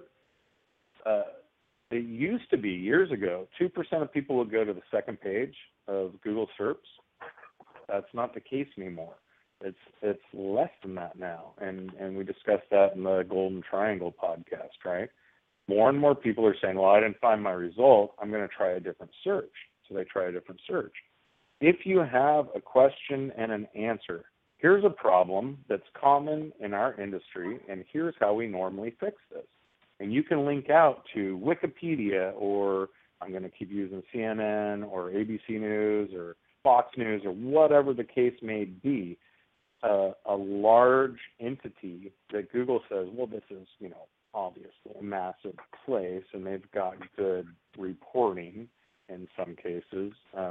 it used to be years ago, 2% of people would go to the second page of Google SERPs. That's not the case anymore. It's less than that now, and we discussed that in the Golden Triangle podcast, right? More and more people are saying, well, I didn't find my result. I'm going to try a different search. So they try a different search. If you have a question and an answer, here's a problem that's common in our industry, and here's how we normally fix this. And you can link out to Wikipedia, or I'm going to keep using CNN or ABC News or Fox News or whatever the case may be, a large entity that Google says, well, this is, obviously a massive place, and they've got good reporting in some cases.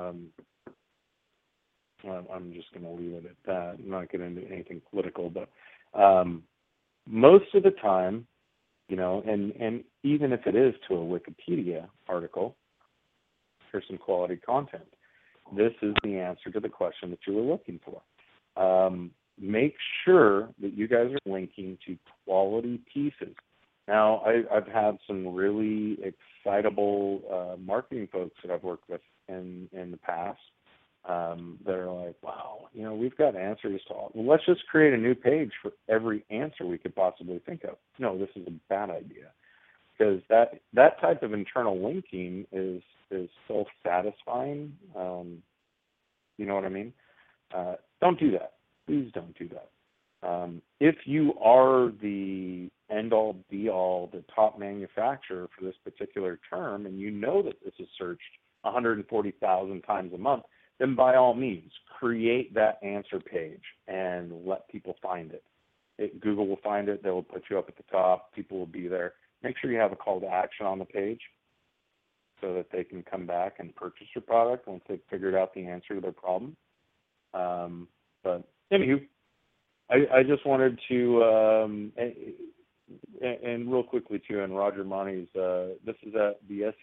I'm just going to leave it at that. I'm not getting into anything political, but most of the time, and even if it is to a Wikipedia article, here's some quality content. This is the answer to the question that you were looking for. Make sure that you guys are linking to quality pieces. Now, I've had some really excitable marketing folks that I've worked with in the past that are like, wow, we've got answers to all. Well, let's just create a new page for every answer we could possibly think of. No, this is a bad idea, because that type of internal linking is self-satisfying. You know what I mean? Don't do that. Please don't do that. If you are the end-all, be-all, the top manufacturer for this particular term, and you know that this is searched 140,000 times a month, then by all means, create that answer page and let people find it. Google will find it. They will put you up at the top. People will be there. Make sure you have a call to action on the page so that they can come back and purchase your product once they've figured out the answer to their problem. But anywho, I just wanted to, and real quickly too, and Roger Monty's, this is at the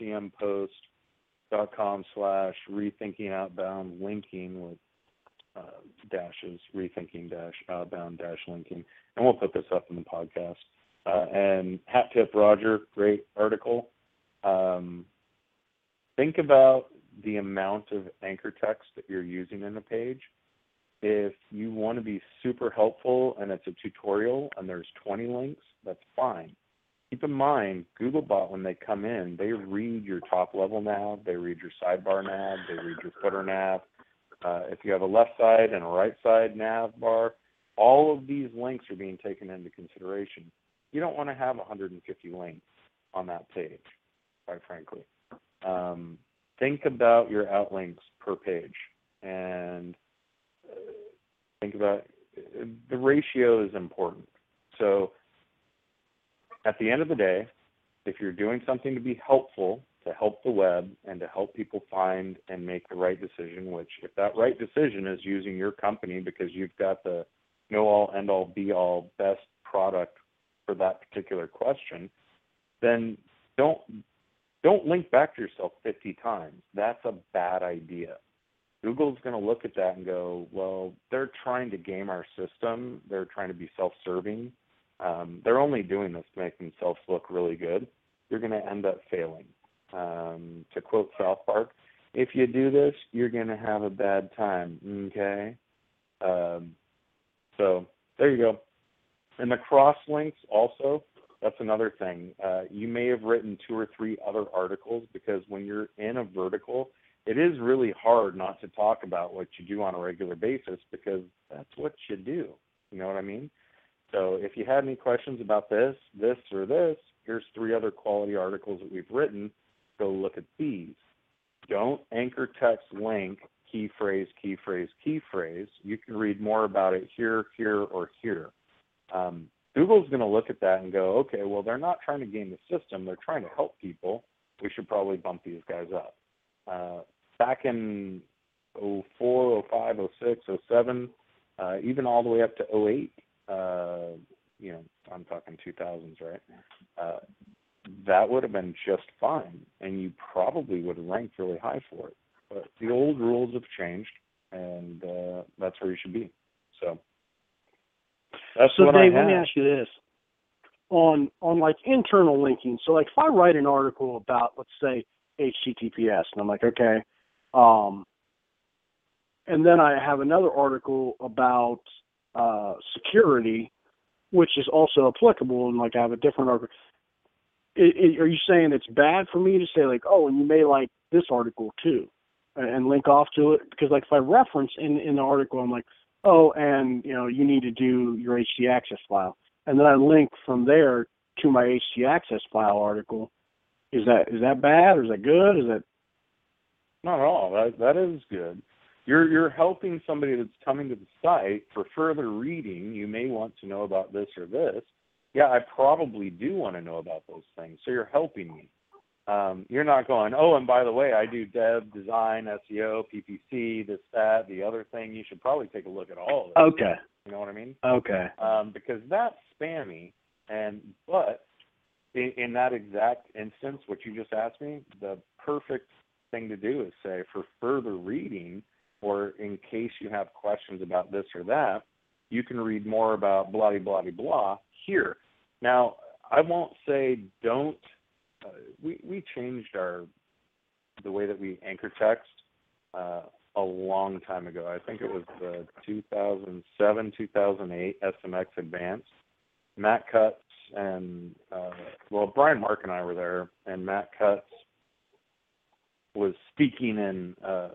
sempost.com/rethinking-outbound linking with dashes, rethinking-outbound-linking. And we'll put this up in the podcast. And hat tip, Roger, great article. Think about the amount of anchor text that you're using in a page. If you want to be super helpful and it's a tutorial and there's 20 links, that's fine. Keep in mind, Googlebot, when they come in, they read your top-level nav, they read your sidebar nav, they read your footer nav. If you have a left side and a right side nav bar, all of these links are being taken into consideration. You don't want to have 150 links on that page, quite frankly. Think about your outlinks per page, and think about the ratio is important. So at the end of the day, if you're doing something to be helpful, to help the web and to help people find and make the right decision, which if that right decision is using your company because you've got the know-all, end-all, be-all, best product for that particular question, then don't link back to yourself 50 times. That's a bad idea. Google's going to look at that and go, well, they're trying to game our system. They're trying to be self-serving. They're only doing this to make themselves look really good. You're going to end up failing. To quote South Park, if you do this, you're going to have a bad time, okay? So there you go. And the cross links also, that's another thing. You may have written 2 or 3 other articles, because when you're in a vertical, it is really hard not to talk about what you do on a regular basis, because that's what you do. You know what I mean? So if you had any questions about this, or this, here's 3 other quality articles that we've written. Go look at these. Don't anchor text link key phrase, key phrase, key phrase. You can read more about it here, or here. Google's going to look at that and go, okay, well, they're not trying to game the system. They're trying to help people. We should probably bump these guys up. Back in 04, 05, 06, 07, even all the way up to 08, I'm talking 2000s, right? That would have been just fine, and you probably would have ranked really high for it. But the old rules have changed, and that's where you should be. So that's what Dave, I have. let me ask you this. On like internal linking, so like if I write an article about, let's say, HTTPS, and I'm like, okay, and then I have another article about security, which is also applicable, and like I have a different article. Are you saying it's bad for me to say like, oh, and you may like this article too, and link off to it? Because like if I reference in the article, I'm like, oh, and you need to do your HT Access file, and then I link from there to my HT Access file article. Is that bad, or is that good? Is that not at all? That is good. You're helping somebody that's coming to the site for further reading. You may want to know about this or this. Yeah, I probably do want to know about those things. So you're helping me. You're not going, oh, and by the way, I do dev, design, SEO, PPC, this, that, the other thing. You should probably take a look at all of this. okay? You know what I mean? Okay. Because that's spammy. But in that exact instance, what you just asked me, the perfect thing to do is say, for further reading, or in case you have questions about this or that, you can read more about blah, blah, blah, blah here. Now, I won't say don't. We changed the way that we anchor text a long time ago. I think it was the 2007, 2008 SMX Advanced. Matt Cutts and, Brian Mark and I were there, and Matt Cutts was speaking in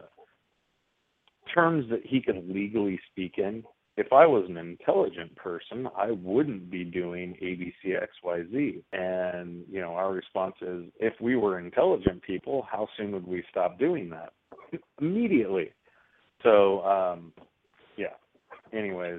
terms that he could legally speak in. If I was an intelligent person, I wouldn't be doing ABCXYZ. And, our response is, if we were intelligent people, how soon would we stop doing that? Immediately. So, yeah. Anyways,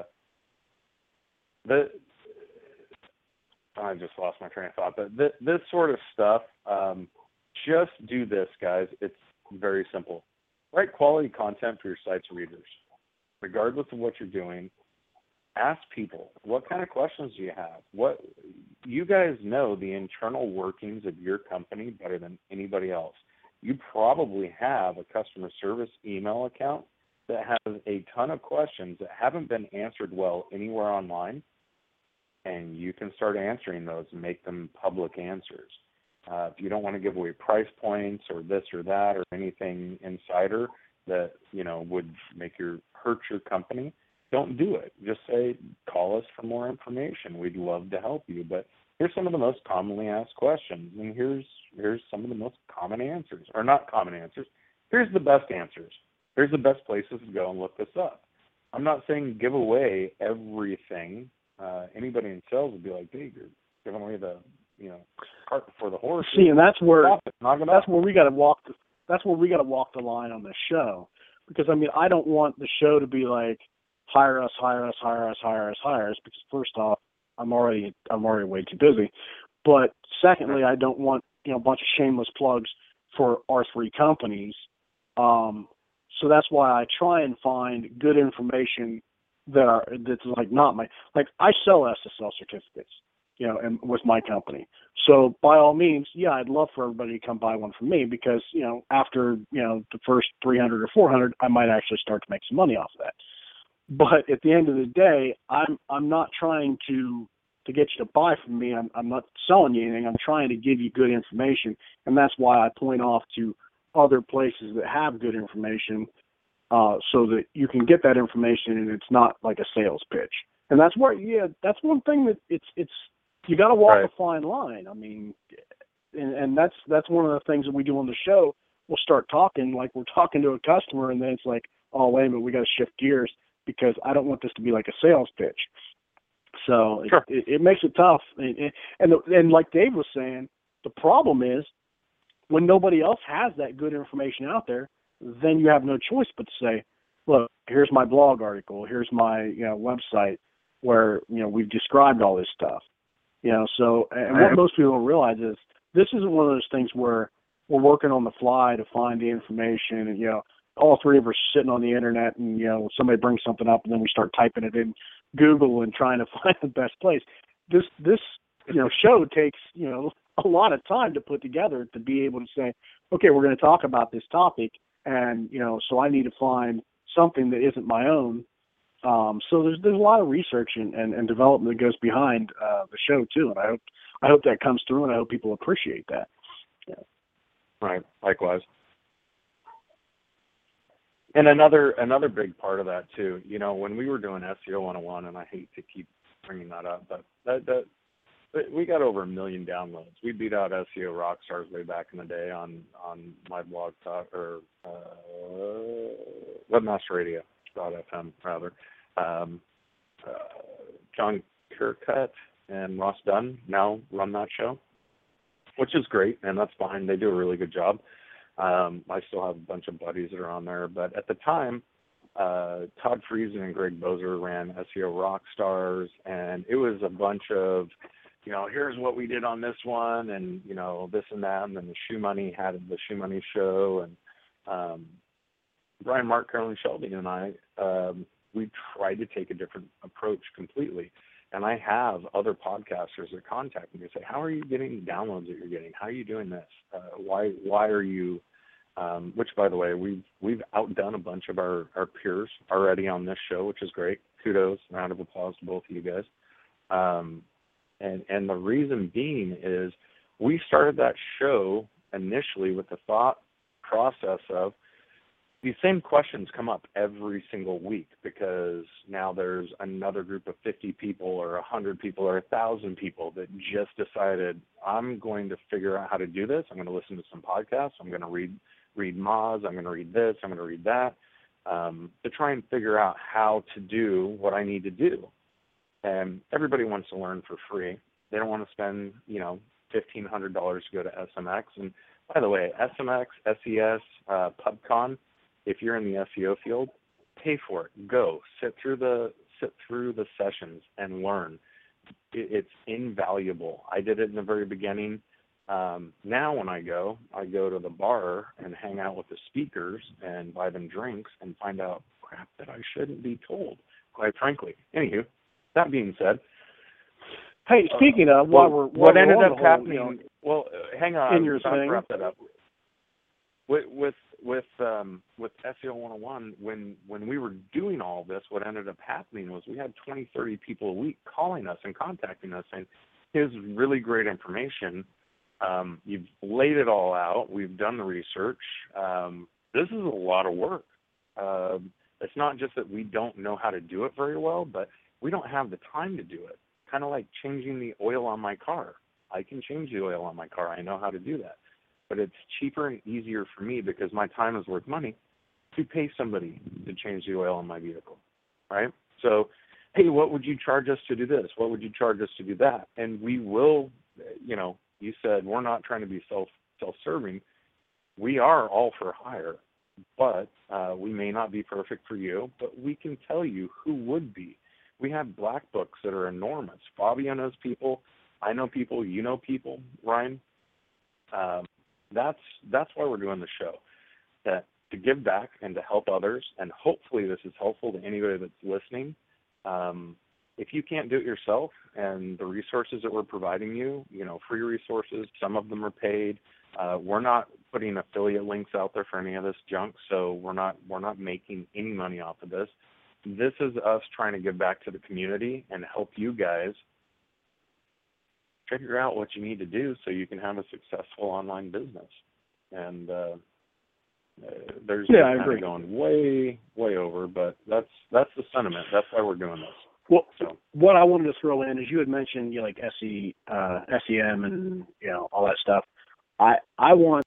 I just lost my train of thought. But this sort of stuff, just do this, guys. It's very simple. Write quality content for your site's readers. Regardless of what you're doing, ask people, what kind of questions do you have? What you guys know the internal workings of your company better than anybody else. You probably have a customer service email account that has a ton of questions that haven't been answered well anywhere online, and you can start answering those and make them public answers. If you don't want to give away price points or this or that or anything insider that would hurt your company, don't do it. Just say, call us for more information. We'd love to help you. But here's some of the most commonly asked questions, and here's some of the most common answers, or not common answers. Here's the best answers. Here's the best places to go and look this up. I'm not saying give away everything. Anybody in sales would be like, dude, you're giving away the cart before the horse. See, and that's where we got to walk. That's where we got to walk the line on this show, because I don't want the show to be like hire us, because first off, I'm already way too busy. But secondly, I don't want a bunch of shameless plugs for our three companies. So that's why I try and find good information that's like not my, like I sell SSL certificates, and with my company. So by all means, yeah, I'd love for everybody to come buy one from me, because, after, the first 300 or 400, I might actually start to make some money off of that. But at the end of the day, I'm not trying to get you to buy from me. I'm not selling you anything. I'm trying to give you good information. And that's why I point off to other places that have good information, so that you can get that information and it's not like a sales pitch. And that's where, that's one thing that it's you got to walk a fine line. And that's one of the things that we do on the show. We'll start talking like we're talking to a customer, and then it's like, oh, wait a minute, we got to shift gears, because I don't want this to be like a sales pitch. So sure. it makes it tough. And like Dave was saying, the problem is when nobody else has that good information out there, then you have no choice but to say, look, here's my blog article, here's my website where we've described all this stuff. So, and what most people don't realize is this isn't one of those things where we're working on the fly to find the information, and all three of us are sitting on the internet, and somebody brings something up, and then we start typing it in Google and trying to find the best place. This show takes a lot of time to put together to be able to say, okay, we're going to talk about this topic, and so I need to find something that isn't my own. So there's a lot of research and development that goes behind the show too, and I hope that comes through, and I hope people appreciate that. Yeah. Right. Likewise. And another big part of that too, when we were doing SEO 101, and I hate to keep bringing that up, but that we got over 1 million downloads. We beat out SEO Rockstars way back in the day on my blog talk or Webmaster Radio. Anchor.fm rather. John Kirkut and Ross Dunn now run that show, which is great, and that's fine. They do a really good job. I still have a bunch of buddies that are on there, but at the time, Todd Friesen and Greg Bozer ran SEO Rockstars, and it was a bunch of, here's what we did on this one, and, this and that, and then the Shoe Money had the Shoe Money show, and Brian, Mark, Carolyn, Shelby, and I, we tried to take a different approach completely. And I have other podcasters that contact me and say, how are you getting the downloads that you're getting? How are you doing this? Why are you, which, by the way, we've outdone a bunch of our peers already on this show, which is great. Kudos, round of applause to both of you guys. And the reason being is we started that show initially with the thought process of, these same questions come up every single week because now there's another group of 50 people or 100 people or 1,000 people that just decided, I'm going to figure out how to do this. I'm going to listen to some podcasts. I'm going to read Moz. I'm going to read this. I'm going to read that to try and figure out how to do what I need to do. And everybody wants to learn for free. They don't want to spend, $1,500 to go to SMX. And by the way, SMX, SES, PubCon, if you're in the SEO field, pay for it. Go sit through the sessions and learn. It's invaluable. I did it in the very beginning. Now when I go to the bar and hang out with the speakers and buy them drinks and find out crap that I shouldn't be told, quite frankly. Anywho, that being said, hey, speaking of what ended up happening, hang on, in your thing, wrap that up. With SEO 101, when we were doing all this, what ended up happening was we had 20, 30 people a week calling us and contacting us saying, here's really great information. You've laid it all out. We've done the research. This is a lot of work. It's not just that we don't know how to do it very well, but we don't have the time to do it. Kind of like changing the oil on my car. I can change the oil on my car. I know how to do that. But it's cheaper and easier for me because my time is worth money to pay somebody to change the oil on my vehicle, right? So, hey, what would you charge us to do this? What would you charge us to do that? And we will, you said we're not trying to be self-serving. We are all for hire, but we may not be perfect for you, but we can tell you who would be. We have black books that are enormous. Fabio knows people. I know people. You know people, Ryan. That's why we're doing the show, to give back and to help others. And hopefully this is helpful to anybody that's listening. If you can't do it yourself, and the resources that we're providing you, free resources, some of them are paid. We're not putting affiliate links out there for any of this junk, so we're not making any money off of this. This is us trying to give back to the community and help you guys figure out what you need to do so you can have a successful online business. And there's kind of going way, way over, but that's the sentiment. That's why we're doing this. Well, what I wanted to throw in is you had mentioned like SEM and all that stuff. I want,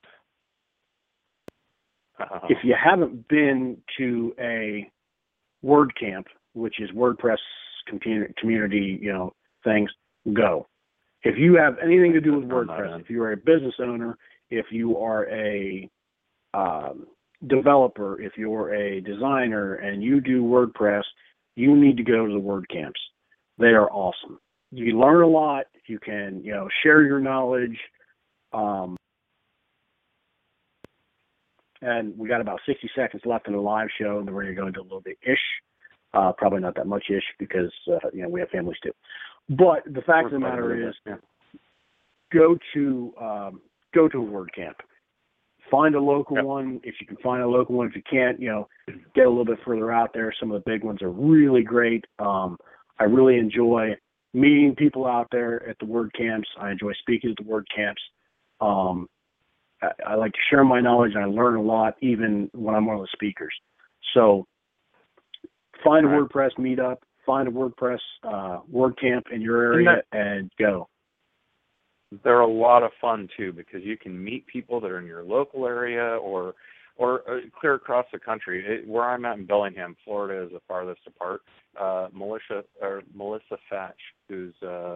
if you haven't been to a WordCamp, which is WordPress community, things, go. If you have anything to do with WordPress, if you are a business owner, if you are a developer, if you're a designer and you do WordPress, you need to go to the WordCamps. They are awesome. You learn a lot. You can, share your knowledge. And we got about 60 seconds left in the live show, and then we're going to go into a little bit ish. Probably not that much ish because, we have families too. But the fact of the matter is, go to a WordCamp. Find a local one if you can find a local one. If you can't, get a little bit further out there. Some of the big ones are really great. I really enjoy meeting people out there at the WordCamps. I enjoy speaking at the WordCamps. I like to share my knowledge, and I learn a lot even when I'm one of the speakers. So find a WordPress meetup, find a WordPress WordCamp in your area, and go. They're a lot of fun, too, because you can meet people that are in your local area or or clear across the country. Where I'm at in Bellingham, Florida, is the farthest apart. Melissa Fatch, who's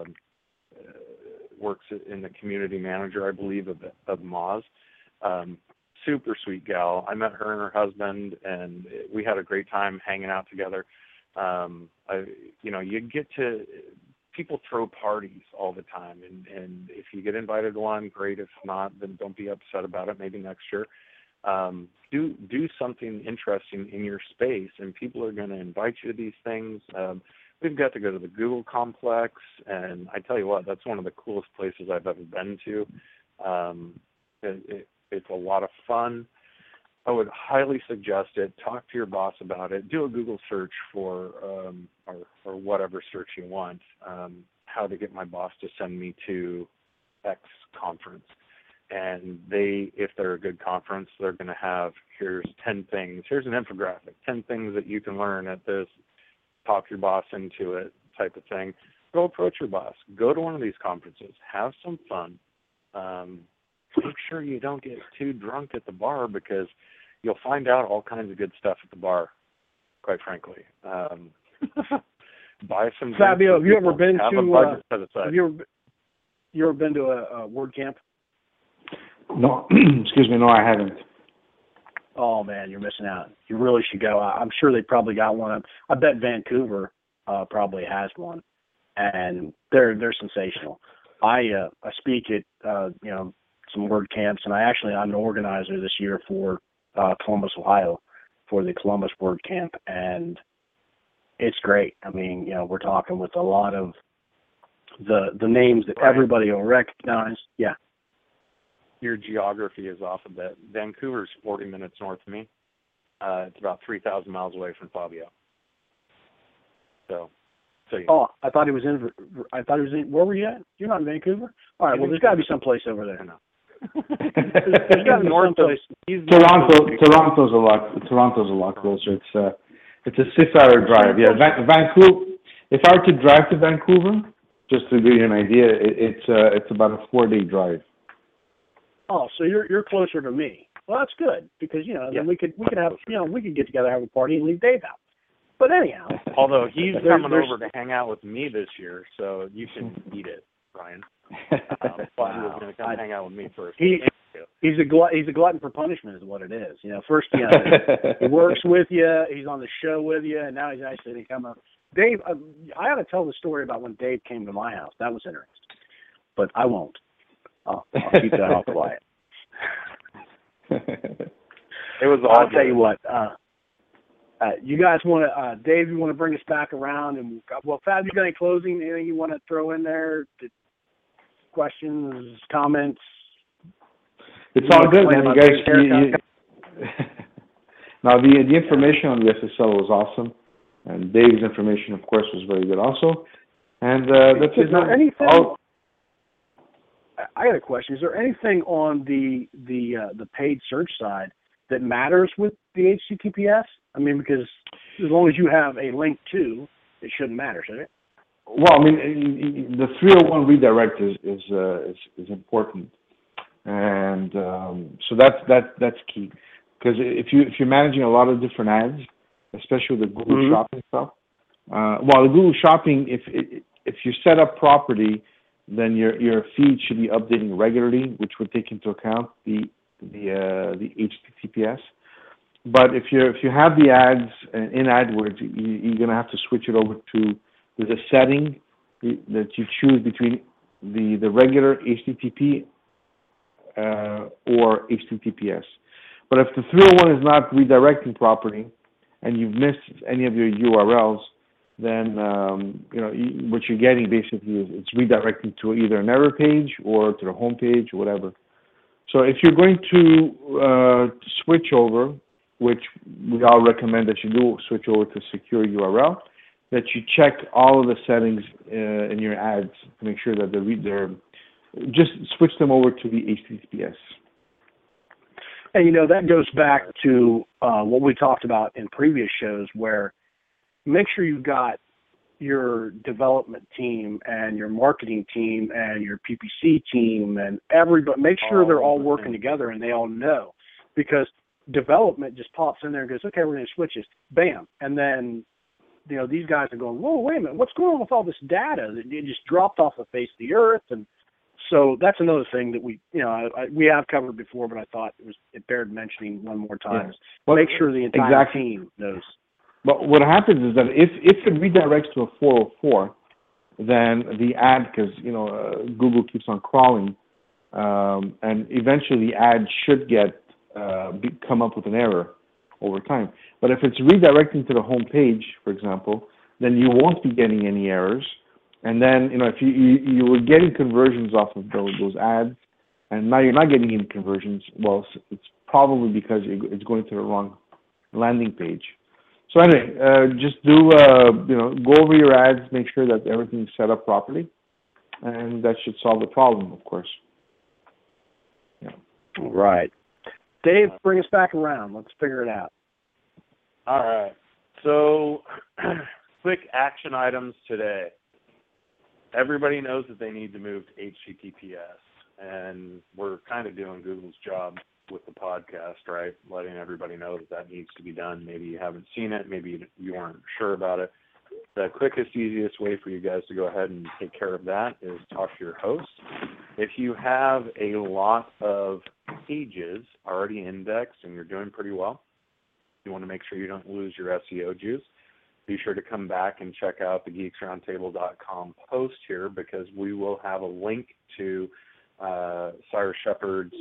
works in the community manager, I believe, of Moz. Super sweet gal. I met her and her husband, and we had a great time hanging out together. You get to, people throw parties all the time, and if you get invited to one, great. If not, then don't be upset about it. Maybe next year. Do something interesting in your space, and people are going to invite you to these things. We've got to go to the Google complex, and I tell you what, that's one of the coolest places I've ever been to. It's a lot of fun. I would highly suggest it. Talk to your boss about it. Do a Google search for, or whatever search you want, how to get my boss to send me to X conference. And if they're a good conference, they're going to have, here's 10 things. Here's an infographic, 10 things that you can learn at this. Talk your boss into it type of thing. Go approach your boss. Go to one of these conferences. Have some fun. Make sure you don't get too drunk at the bar, because you'll find out all kinds of good stuff at the bar, quite frankly. Buy some Fabio, have you ever been to have you ever been to a WordCamp? No, excuse me, no, I haven't. Oh man, you're missing out. You really should go. I'm sure they probably got one. I bet Vancouver probably has one, and they're sensational. I speak at some WordCamps, and I'm an organizer this year for Columbus, Ohio, for the Columbus WordCamp, and it's great. I mean, we're talking with a lot of the names that everybody will recognize. Yeah. Your geography is off a bit. Vancouver's 40 minutes north of me. It's about 3,000 miles away from Fabio. So yeah. Oh, I thought he was in. Where were you at? You're not in Vancouver? All right. Well, there's got to be some place over there. No. There's got to be some place. Toronto's a lot closer. It's a 6-hour drive. Yeah, Vancouver. If I were to drive to Vancouver, just to give you an idea, it's about a 4-day drive. Oh, so you're closer to me. Well, that's good, because then we could have we could get together, have a party, and leave Dave out. But anyhow, although he's coming over to hang out with me this year, so you can eat it, Brian. Wow. He's going to come hang out with me first. He's a glutton for punishment, is what it is. First he works with you, he's on the show with you, and now he's actually coming. Dave, I ought to tell the story about when Dave came to my house. That was interesting, but I won't. I'll keep that all quiet. It was all. I'll tell you what. You guys want to, Dave? You want to bring us back around? And Fab, you got any closing? Anything you want to throw in there? Questions, comments? It's all good, man. You guys. Now the information on the SSL was awesome, and Dave's information, of course, was very good also. And that's it. Is there anything? I got a question. Is there anything on the paid search side that matters with the HTTPS? I mean, because as long as you have a link to, it shouldn't matter, should it? Well, I mean, the 301 redirect is important, and so that's key. Because if you're managing a lot of different ads, especially with the Google Shopping stuff, the Google Shopping, if you set up properly, then your feed should be updating regularly, which would take into account the HTTPS. But if you have the ads in AdWords, you're going to have to switch it over to, there's a setting that you choose between the regular HTTP or HTTPS. But if the 301 is not redirecting properly and you've missed any of your URLs, then what you're getting basically is it's redirecting to either an error page or to the home page or whatever. So if you're going to switch over, which we all recommend that you do switch over to secure URL, that you check all of the settings in your ads to make sure that they're just switch them over to the HTTPS. And that goes back to what we talked about in previous shows, where make sure you've got your development team and your marketing team and your PPC team and everybody. Make sure they're all working together and they all know, because development just pops in there and goes, okay, we're going to switch this. Bam. And then, these guys are going, whoa, wait a minute, what's going on with all this data? It just dropped off the face of the earth. And so that's another thing that we have covered before, but I thought it bared mentioning one more time. Yeah. Well, make sure the entire team knows. But what happens is that if it redirects to a 404, then the ad, because Google keeps on crawling, and eventually the ad should come up with an error over time. But if it's redirecting to the home page, for example, then you won't be getting any errors. And then if you were getting conversions off of those ads, and now you're not getting any conversions, well, it's probably because it's going to the wrong landing page. So anyway, just do go over your ads, make sure that everything's set up properly, and that should solve the problem, of course. Yeah. All right. Dave, bring us back around. Let's figure it out. All right. So, quick action items today. Everybody knows that they need to move to HTTPS, and we're kind of doing Google's job with the podcast, right? Letting everybody know that needs to be done. Maybe you haven't seen it. Maybe you weren't sure about it. The quickest, easiest way for you guys to go ahead and take care of that is talk to your host. If you have a lot of pages already indexed and you're doing pretty well, you want to make sure you don't lose your SEO juice. Be sure to come back and check out the geeksroundtable.com post here, because we will have a link to Cyrus Shepard's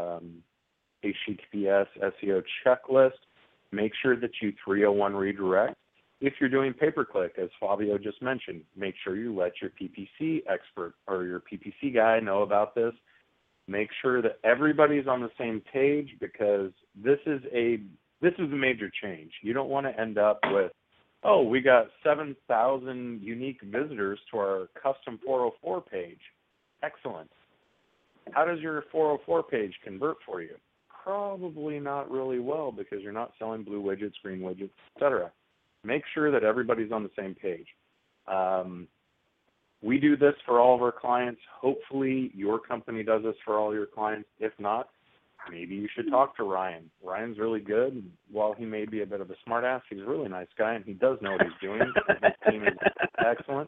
HTTPS SEO checklist. Make sure that you 301 redirect. If you're doing pay-per-click, as Fabio just mentioned, make sure you let your PPC expert or your PPC guy know about this. Make sure that everybody's on the same page, because this is a major change. You don't want to end up with, we got 7,000 unique visitors to our custom 404 page. Excellent. How does your 404 page convert for you? Probably not really well, because you're not selling blue widgets, green widgets, etc. Make sure that everybody's on the same page. We do this for all of our clients. Hopefully your company does this for all your clients. If not, maybe you should talk to Ryan. Ryan's really good. While he may be a bit of a smartass, he's a really nice guy, and he does know what he's doing. His team is excellent.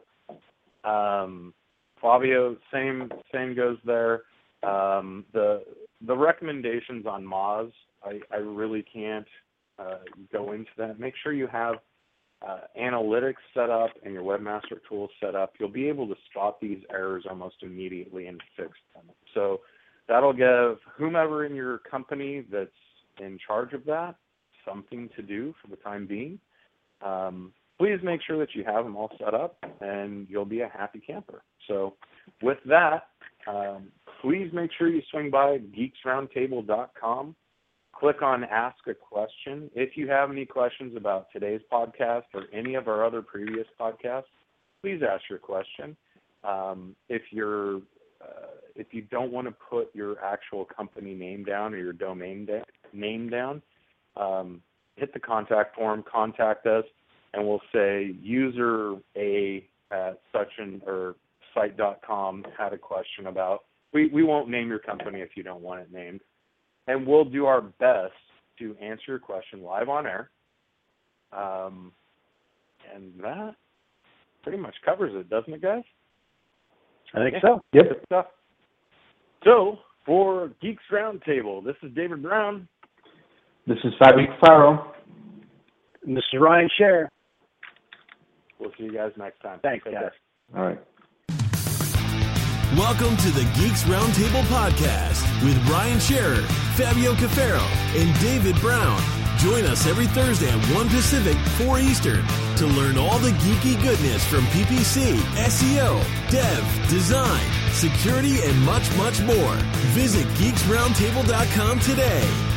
Fabio, same goes there. The recommendations on Moz, I really can't go into that. Make sure you have analytics set up and your webmaster tools set up. You'll be able to spot these errors almost immediately and fix them. So that'll give whomever in your company that's in charge of that something to do for the time being. Please make sure that you have them all set up, and you'll be a happy camper. So with that, please make sure you swing by geeksroundtable.com. Click on Ask a Question. If you have any questions about today's podcast or any of our other previous podcasts, please ask your question. If you don't want to put your actual company name down or your domain name down, hit the contact form, contact us, and we'll say user A at or site.com had a question about. We won't name your company if you don't want it named. And we'll do our best to answer your question live on air. And that pretty much covers it, doesn't it, guys? I think so. Yep. Good stuff. So, for Geeks Roundtable, this is David Brown. This is Fabio Cafaro. And this is Ryan Scher. We'll see you guys next time. Thanks, guys. All right. Welcome to the Geeks Roundtable podcast with Ryan Scherer, Fabio Cafaro, and David Brown. Join us every Thursday at 1 Pacific, 4 Eastern to learn all the geeky goodness from PPC, SEO, dev, design, security, and much, much more. Visit geeksroundtable.com today.